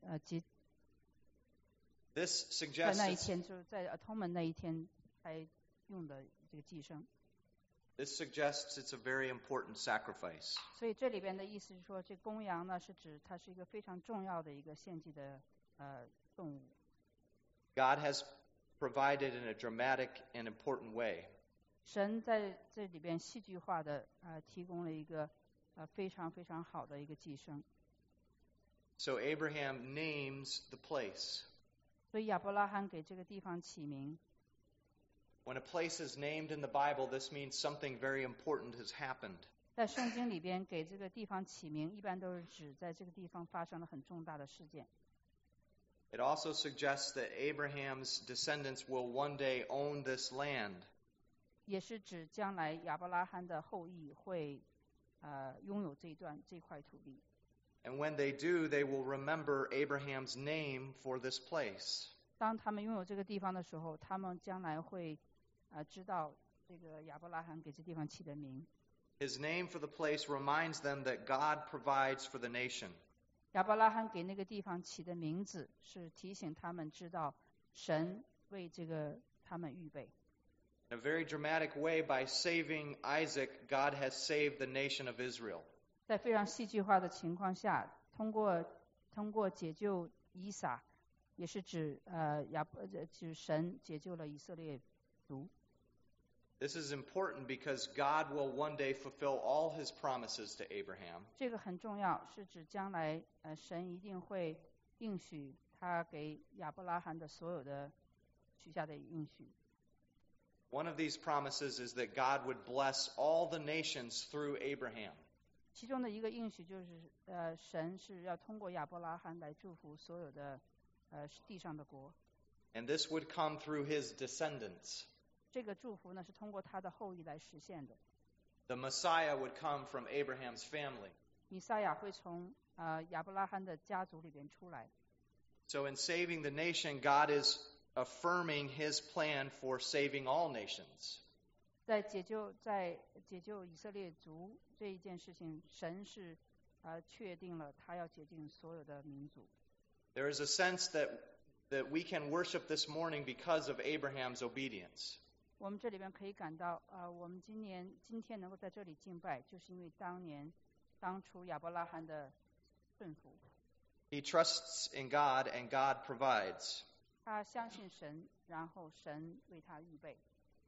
Speaker 1: This
Speaker 2: 在那一
Speaker 1: suggests
Speaker 2: 天，就是在 Atonement 那一天才用的这个祭牲。
Speaker 1: it's a very important sacrifice.
Speaker 2: 所以这里边的意思是说，这公羊呢是指它是一个非常重要的一个献祭的动物。
Speaker 1: God has provided in a dramatic and important way.
Speaker 2: 神在这里边戏剧化的提供了一个非常非常好的一个祭牲。
Speaker 1: So Abraham names the place.
Speaker 2: 所以亚伯拉罕给这个地方起名。
Speaker 1: When a place is named in the Bible, this means something very important has happened.
Speaker 2: 在圣经里边给这个地方起名，一般都是指在这个地方发生了很重大的事件。
Speaker 1: It also suggests that Abraham's descendants will one day own this land.
Speaker 2: 也是指将来亚伯拉罕的后裔会拥有这块土地。
Speaker 1: And when they do, they will remember Abraham's name for this place.
Speaker 2: 当他们拥有这个地方的时候，他们将来会知道这个亚伯拉罕给这地方起的名。
Speaker 1: His name for the place reminds them that God provides for the nation.
Speaker 2: 亚伯拉罕给那个地方起的名字是提醒他们知道神为这个他们预备。
Speaker 1: In a very dramatic way, by saving Isaac, God has saved the nation of Israel.
Speaker 2: 在非常戏剧化的情况下，通过解救以撒，也是指指神解救了以色列族。
Speaker 1: This is important because God will one day fulfill all his promises to Abraham.
Speaker 2: 这个很重要，是指将来神一定会应许他给亚伯拉罕的所有的许下的应许。
Speaker 1: One of these promises is that God would bless all the nations through Abraham.
Speaker 2: 其中的一个应许就是神是要通过亚伯拉罕来祝福所有的地上的国。
Speaker 1: And this would come through his descendants.
Speaker 2: 这个祝福呢是通过他的后裔来实现的。
Speaker 1: The Messiah would come from Abraham's family.
Speaker 2: 弥赛亚会从亚伯拉罕的家族里边出来。
Speaker 1: So in saving the nation, God is affirming his plan for saving all nations.
Speaker 2: 在解救以色列族这一件事情，神是确定了他要解救所有的民族。
Speaker 1: There is a sense that we can worship this morning because of Abraham's obedience.
Speaker 2: 我们这里边可以感到我们今天能够在这里敬拜，就是因为当初亚伯拉罕的顺服。
Speaker 1: He trusts in God and God provides.
Speaker 2: 他相信神，然后神为他预备。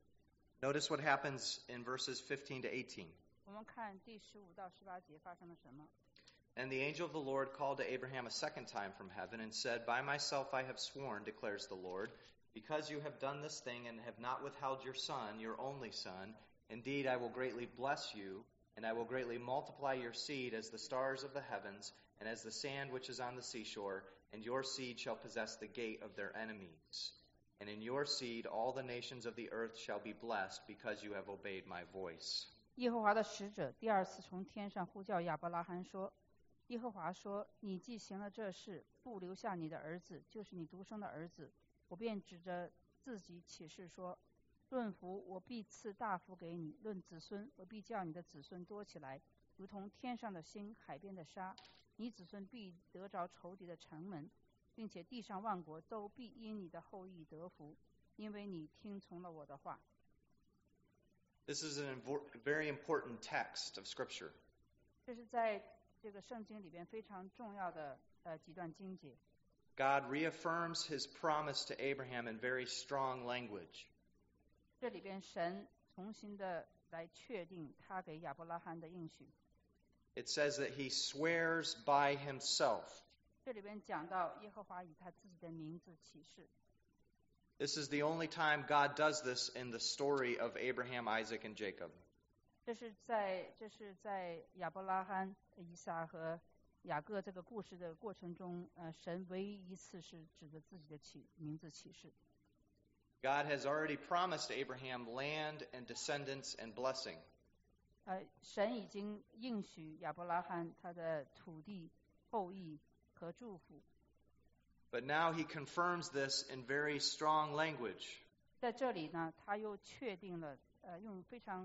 Speaker 1: Notice what happens in verses 15 to 18.
Speaker 2: 我们看第15到18节发生了什么。
Speaker 1: And the angel of the Lord called to Abraham a second time from heaven and said, By myself I have sworn, declares the Lord, because you have done this thing and have not withheld your son, your only son. Indeed, I will greatly bless you, and I will greatly multiply your seed as the stars of the heavens, and as the sand which is on the seashore, and your seed shall possess the gate of their enemies. And in your seed all the nations of the earth shall be blessed, because you have obeyed my voice.
Speaker 2: 耶和华的使者第二次从天上呼叫亚伯拉罕说，耶和华说，你既行了这事，不留下你的儿子，就是你独生的儿子，我便指着自己起誓说，论福我必赐大福给你，论子孙我必叫你的子孙多起来，如同天上的星，海边的沙。你子孙必得着仇敌的城门，并且地上万国都必因你的后裔得福，因为你听从了我的话。
Speaker 1: This is a very important text of Scripture.
Speaker 2: 这是在这个圣经里边非常重要的几段经节。
Speaker 1: God reaffirms his promise to Abraham in very strong language.
Speaker 2: 这里边神重新的来确定他给亚伯拉罕的应许。
Speaker 1: It says that he swears by himself.
Speaker 2: 这里边讲到耶和华以他自己的名字起誓。
Speaker 1: This is the only time God does this in the story of Abraham, Isaac, and Jacob.
Speaker 2: 这是在亚伯拉罕、以撒和雅各这个故事的过程中，神唯一一次是指着自己的名字起誓。
Speaker 1: God has already promised Abraham land and descendants and blessing.
Speaker 2: 神已经应许亚伯拉罕他的土地、后裔和祝福。
Speaker 1: But now he confirms this in very strong language.
Speaker 2: 在这里呢，他又确定了用非常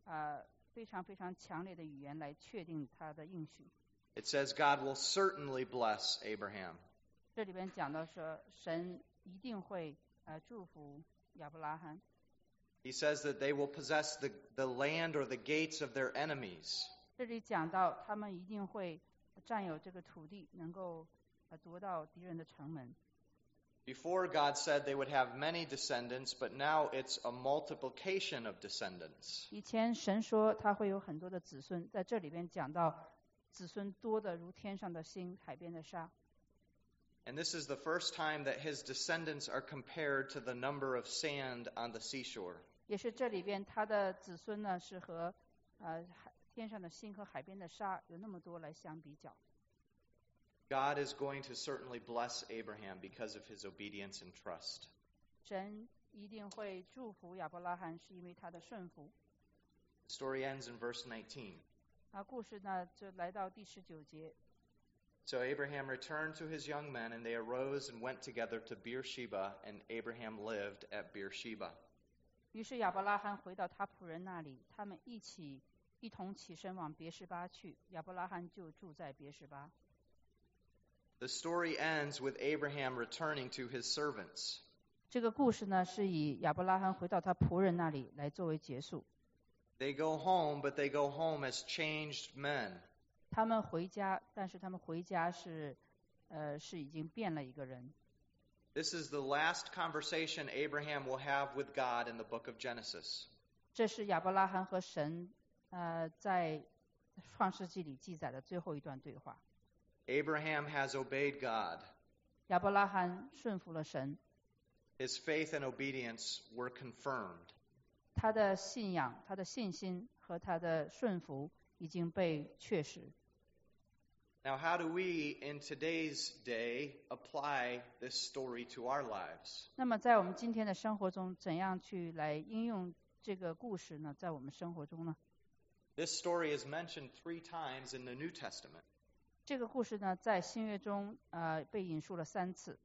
Speaker 2: 强烈的语言来确定他的应许。
Speaker 1: It says God will certainly bless Abraham.
Speaker 2: 这里边讲到说，神一定会祝福亚伯拉罕。
Speaker 1: He says that they will possess the land or the gates of their enemies.
Speaker 2: 这里讲到他们一定会占有这个土地，能够夺到敌人的城门。
Speaker 1: Before, God said they would have many descendants, but now it's a multiplication of descendants.
Speaker 2: 以前神说他会有很多的子孙，在这里边讲到子孙多的如天上的星，海边的沙。
Speaker 1: And this is the first time that his descendants are compared to the number of sand on the seashore.
Speaker 2: 也是这里边他的子孙呢，是和天上的星和海边的沙有那么多来相比较。
Speaker 1: God is going to certainly bless Abraham because of his obedience and trust.
Speaker 2: 神一定会祝福亚伯拉罕，是因为他的顺服。
Speaker 1: The story ends in verse 19.
Speaker 2: 故事呢就来到第19节。
Speaker 1: So Abraham returned to his young men, and they arose and went together to Beersheba, and Abraham lived at Beersheba.
Speaker 2: 于是亚伯拉罕回到他仆人那里，他们一同起身往别是巴去，亚伯拉罕就住在别是巴。
Speaker 1: The story ends with Abraham returning to his servants.
Speaker 2: 这个故事呢，是以亚伯拉罕回到他仆人那里来作为结束。
Speaker 1: They go home, but they go home as changed men.
Speaker 2: 他们回家，但是他们回家是已经变了一个人。
Speaker 1: This is the last conversation Abraham will have with God in the book of Genesis.
Speaker 2: 这是亚伯拉罕和神在创世纪里记载的最后一段对话。
Speaker 1: Abraham has obeyed God.
Speaker 2: 亚伯拉罕顺服了神。
Speaker 1: His faith and obedience were confirmed.
Speaker 2: 他的信仰、他的信心和他的顺服已经被确实。
Speaker 1: Now, how do we, in today's day, apply this story to our lives?
Speaker 2: 那么在我们今天的生活中，怎样去来应用这个故事呢？在我们生活中呢？
Speaker 1: This story is mentioned 3 times in the New Testament.
Speaker 2: 这个故事呢，在新约中被引述了3次。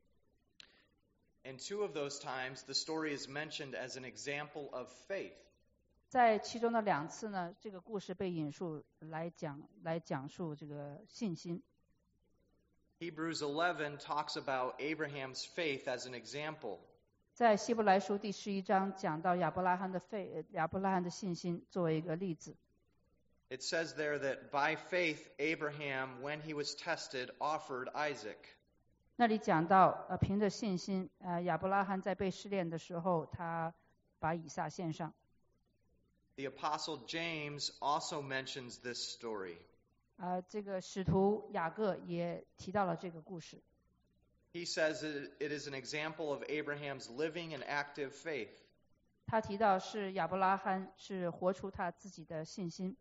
Speaker 1: In 2 of those times, the story is mentioned as an example of faith.
Speaker 2: 在其中的2次呢，这个故事被引述来讲述这个信心。
Speaker 1: Hebrews 11 talks about Abraham's faith as an example.
Speaker 2: 在希伯来书第11章讲到亚伯拉罕的信心作为一个例子。
Speaker 1: It says there that by faith, Abraham, when he was tested, offered Isaac.
Speaker 2: 那里讲到凭着信心，亚伯拉罕在被试炼的时候，他把以撒献上。
Speaker 1: The Apostle James also mentions this story.
Speaker 2: 这个使徒雅各也提到了这个故事。
Speaker 1: He says it is an example of Abraham's living and active faith.
Speaker 2: 他提到是亚伯拉罕是活出他自己的信心。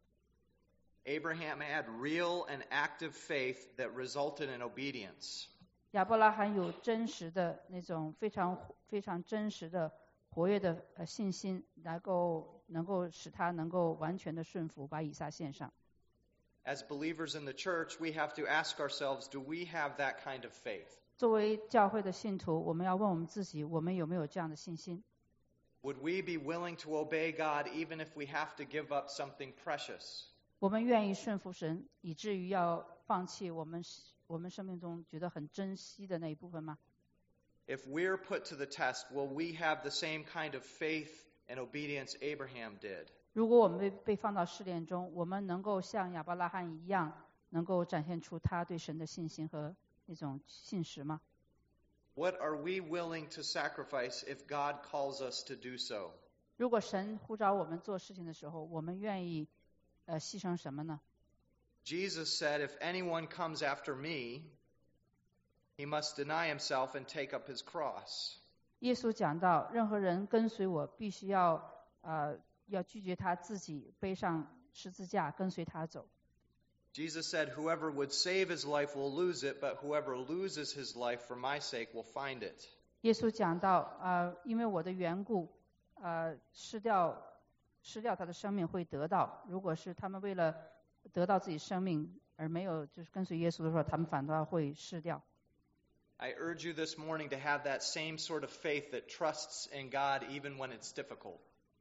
Speaker 1: Abraham had real and active faith that resulted in obedience.
Speaker 2: 亚伯拉罕有真实的那种非常真实的活跃的信心，能够使他能够完全的顺服，把以撒献上。
Speaker 1: As believers in the church, we have to ask ourselves, do we have that kind of faith?
Speaker 2: 作为教会的信徒，我们要问我们自己，我们有没有这样的信心？
Speaker 1: Would we be willing to obey God even if we have to give up something precious?
Speaker 2: 我们愿意顺服神，以至于要放弃我们生命中觉得很珍惜的那一部分吗？
Speaker 1: If we're put to the test, will we have the same kind of faith and obedience Abraham did?
Speaker 2: 如果我们被放到试炼中，我们能够像亚伯拉罕一样，能够展现出他对神的信心和那种信实吗？
Speaker 1: What are we willing to sacrifice if God calls us to do so?
Speaker 2: 如果神呼召我们做事情的时候，我们愿意牺牲什么呢？
Speaker 1: Jesus said, if anyone comes after me, he must deny himself and take up his cross.
Speaker 2: 耶稣讲到，任何人跟随我，必须要拒绝他自己，背上十字架，跟随他走。
Speaker 1: Jesus said, whoever would save his life will lose it, but whoever loses his life for my sake will find it.
Speaker 2: 耶稣讲到，因为我的缘故，失掉他的生命会得到。如果是他们为了得到自己生命而没有就是跟随耶稣的时候，他们反倒会失掉。
Speaker 1: I urge you this morning to have that same sort of faith that trusts in God even when it's difficult.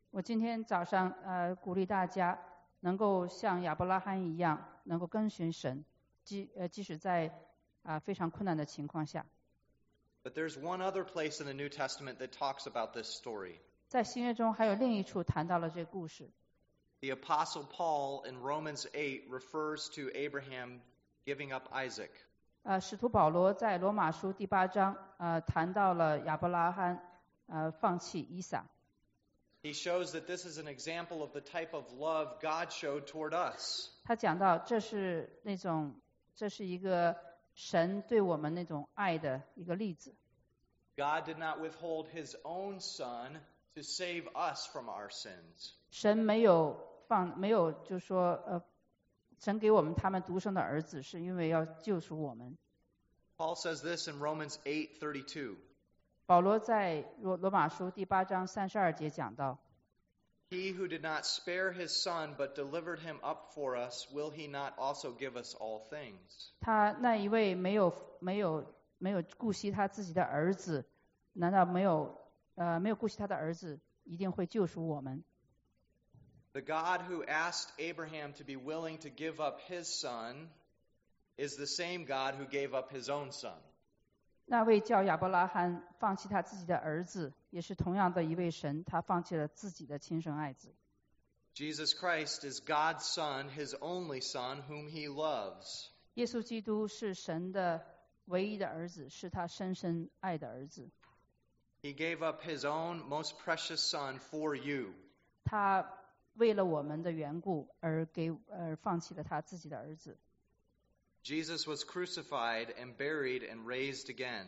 Speaker 2: 我今天早上鼓励大家能够像亚伯拉罕一样，能够跟随神，即使在非常困难的情况下。
Speaker 1: But there's one other place in the New Testament that talks about this story.
Speaker 2: 在新约中还有另一处谈到了这个故事。
Speaker 1: The Apostle Paul in Romans 8 refers to Abraham giving up Isaac.
Speaker 2: 使徒保罗在罗马书第8章谈到了亚伯拉罕放弃以撒。
Speaker 1: He shows that this is an example of the type of love God showed toward us.
Speaker 2: 他讲到这是一个神对我们那种爱的一个例子。
Speaker 1: God did not withhold his own son to save us from our sins.
Speaker 2: 神没有就是说神给我们他们独生的儿子，是因为要救赎我们。
Speaker 1: Paul says this in Romans 8:32.
Speaker 2: 保罗在罗马书第8章32节讲到
Speaker 1: He who did not spare his son but delivered him up for us, will he not also give us all things?
Speaker 2: 他那一位没有顾惜他自己的儿子，难道没有顾惜他的儿子一定会救赎我们？
Speaker 1: The God who asked Abraham to be willing to give up his son is the same God who gave up his own son.
Speaker 2: 那位叫亚伯拉罕放弃他自己的儿子，也是同样的一位神，他放弃了自己的亲生爱子。
Speaker 1: Jesus Christ is God's son, his only son, whom he loves.
Speaker 2: 耶稣基督是神的唯一的儿子，是他深深爱的儿子。
Speaker 1: He gave up his own most precious son for you.
Speaker 2: 他为了我们的缘故而放弃了他自己的儿子。
Speaker 1: Jesus was crucified and buried and raised again.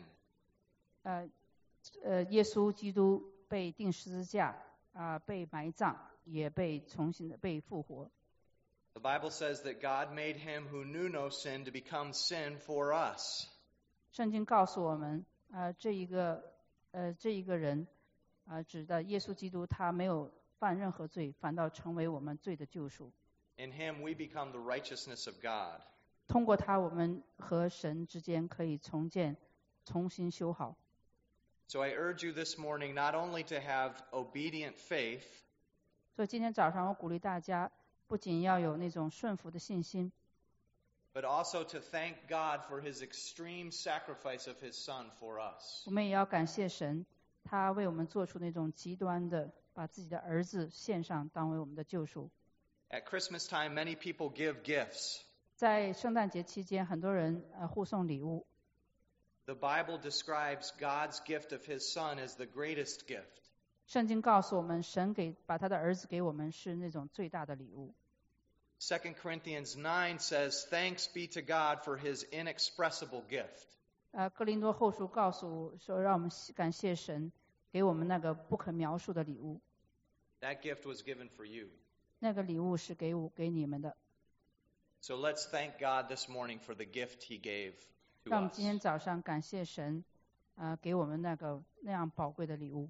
Speaker 2: 耶稣基督被钉十字架被埋葬，也被重新的被复活。
Speaker 1: The Bible says that God made him who knew no sin to become sin for us.
Speaker 2: 圣经告诉我们这一个人指的耶稣基督，他没有犯任何罪，反倒成为我们罪的救赎。
Speaker 1: In him we become the righteousness of God.
Speaker 2: 通过他，我们和神之间可以重新修好。
Speaker 1: So I urge you this morning not only to have obedient faith,
Speaker 2: 所以今天早上我鼓励大家，不仅要有那种顺服的信心，
Speaker 1: but also to thank God for his extreme sacrifice of his son for us.
Speaker 2: 我们也要感谢神，他为我们做出那种极端的，把自己的儿子献上，当为我们的救赎。
Speaker 1: At Christmas time, many people give gifts.
Speaker 2: 在圣诞节期间，很多人互送礼物。
Speaker 1: The Bible describes God's gift of his son as the greatest gift.
Speaker 2: 圣经告诉我们，神把他的儿子给我们是那种最大的礼物。
Speaker 1: 2 Corinthians 9 says, Thanks be to God for his inexpressible gift.
Speaker 2: 哥林多后书告诉说，让我们感谢神给我们那个不可描述的礼物。
Speaker 1: That gift was given for you.
Speaker 2: 那个礼物是给你们的。
Speaker 1: So let's thank God this morning for the gift he gave
Speaker 2: 让我
Speaker 1: to
Speaker 2: 们
Speaker 1: us.
Speaker 2: 今天早上感谢神给我们那样宝贵的礼物。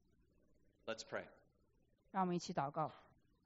Speaker 1: Let's pray.
Speaker 2: 让我们一起祷告。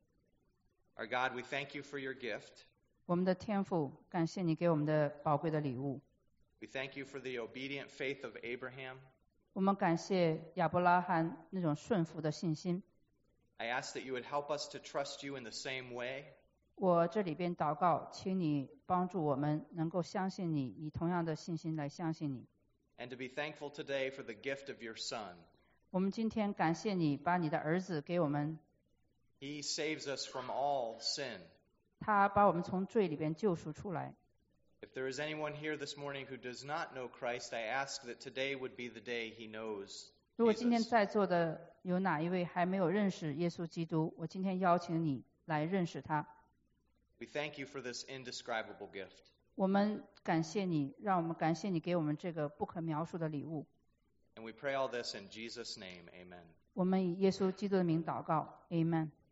Speaker 1: Our God, we thank you for your gift.
Speaker 2: 我们的天父，感谢你给我们的宝贵的礼物。
Speaker 1: We thank you for the obedient faith of Abraham.
Speaker 2: 我们感谢亚伯拉罕那种顺服的信心。
Speaker 1: I ask that you would help us to trust you in the same way.
Speaker 2: 我这里边祷告，请你帮助我们能够相信你，以同样的信心来相信你。
Speaker 1: And to be thankful today for the gift of your son.
Speaker 2: 我们今天感谢你，把你的儿子给我们，
Speaker 1: He saves us from all sin.
Speaker 2: 他把我们从罪里边救赎出来。
Speaker 1: If there is anyone here this morning who does not know Christ, I ask that today would be the day he knows
Speaker 2: 如果今天
Speaker 1: Jesus.
Speaker 2: 在座的有哪一位还没有认识耶稣基督，我今天邀请你来认识他。
Speaker 1: We thank you for this indescribable gift.
Speaker 2: 我们感谢你，让我们感谢你给我们这个不可描述的礼物。
Speaker 1: And we pray all this in Jesus' name. Amen.
Speaker 2: 我们以耶稣基督的名祷告 ，Amen。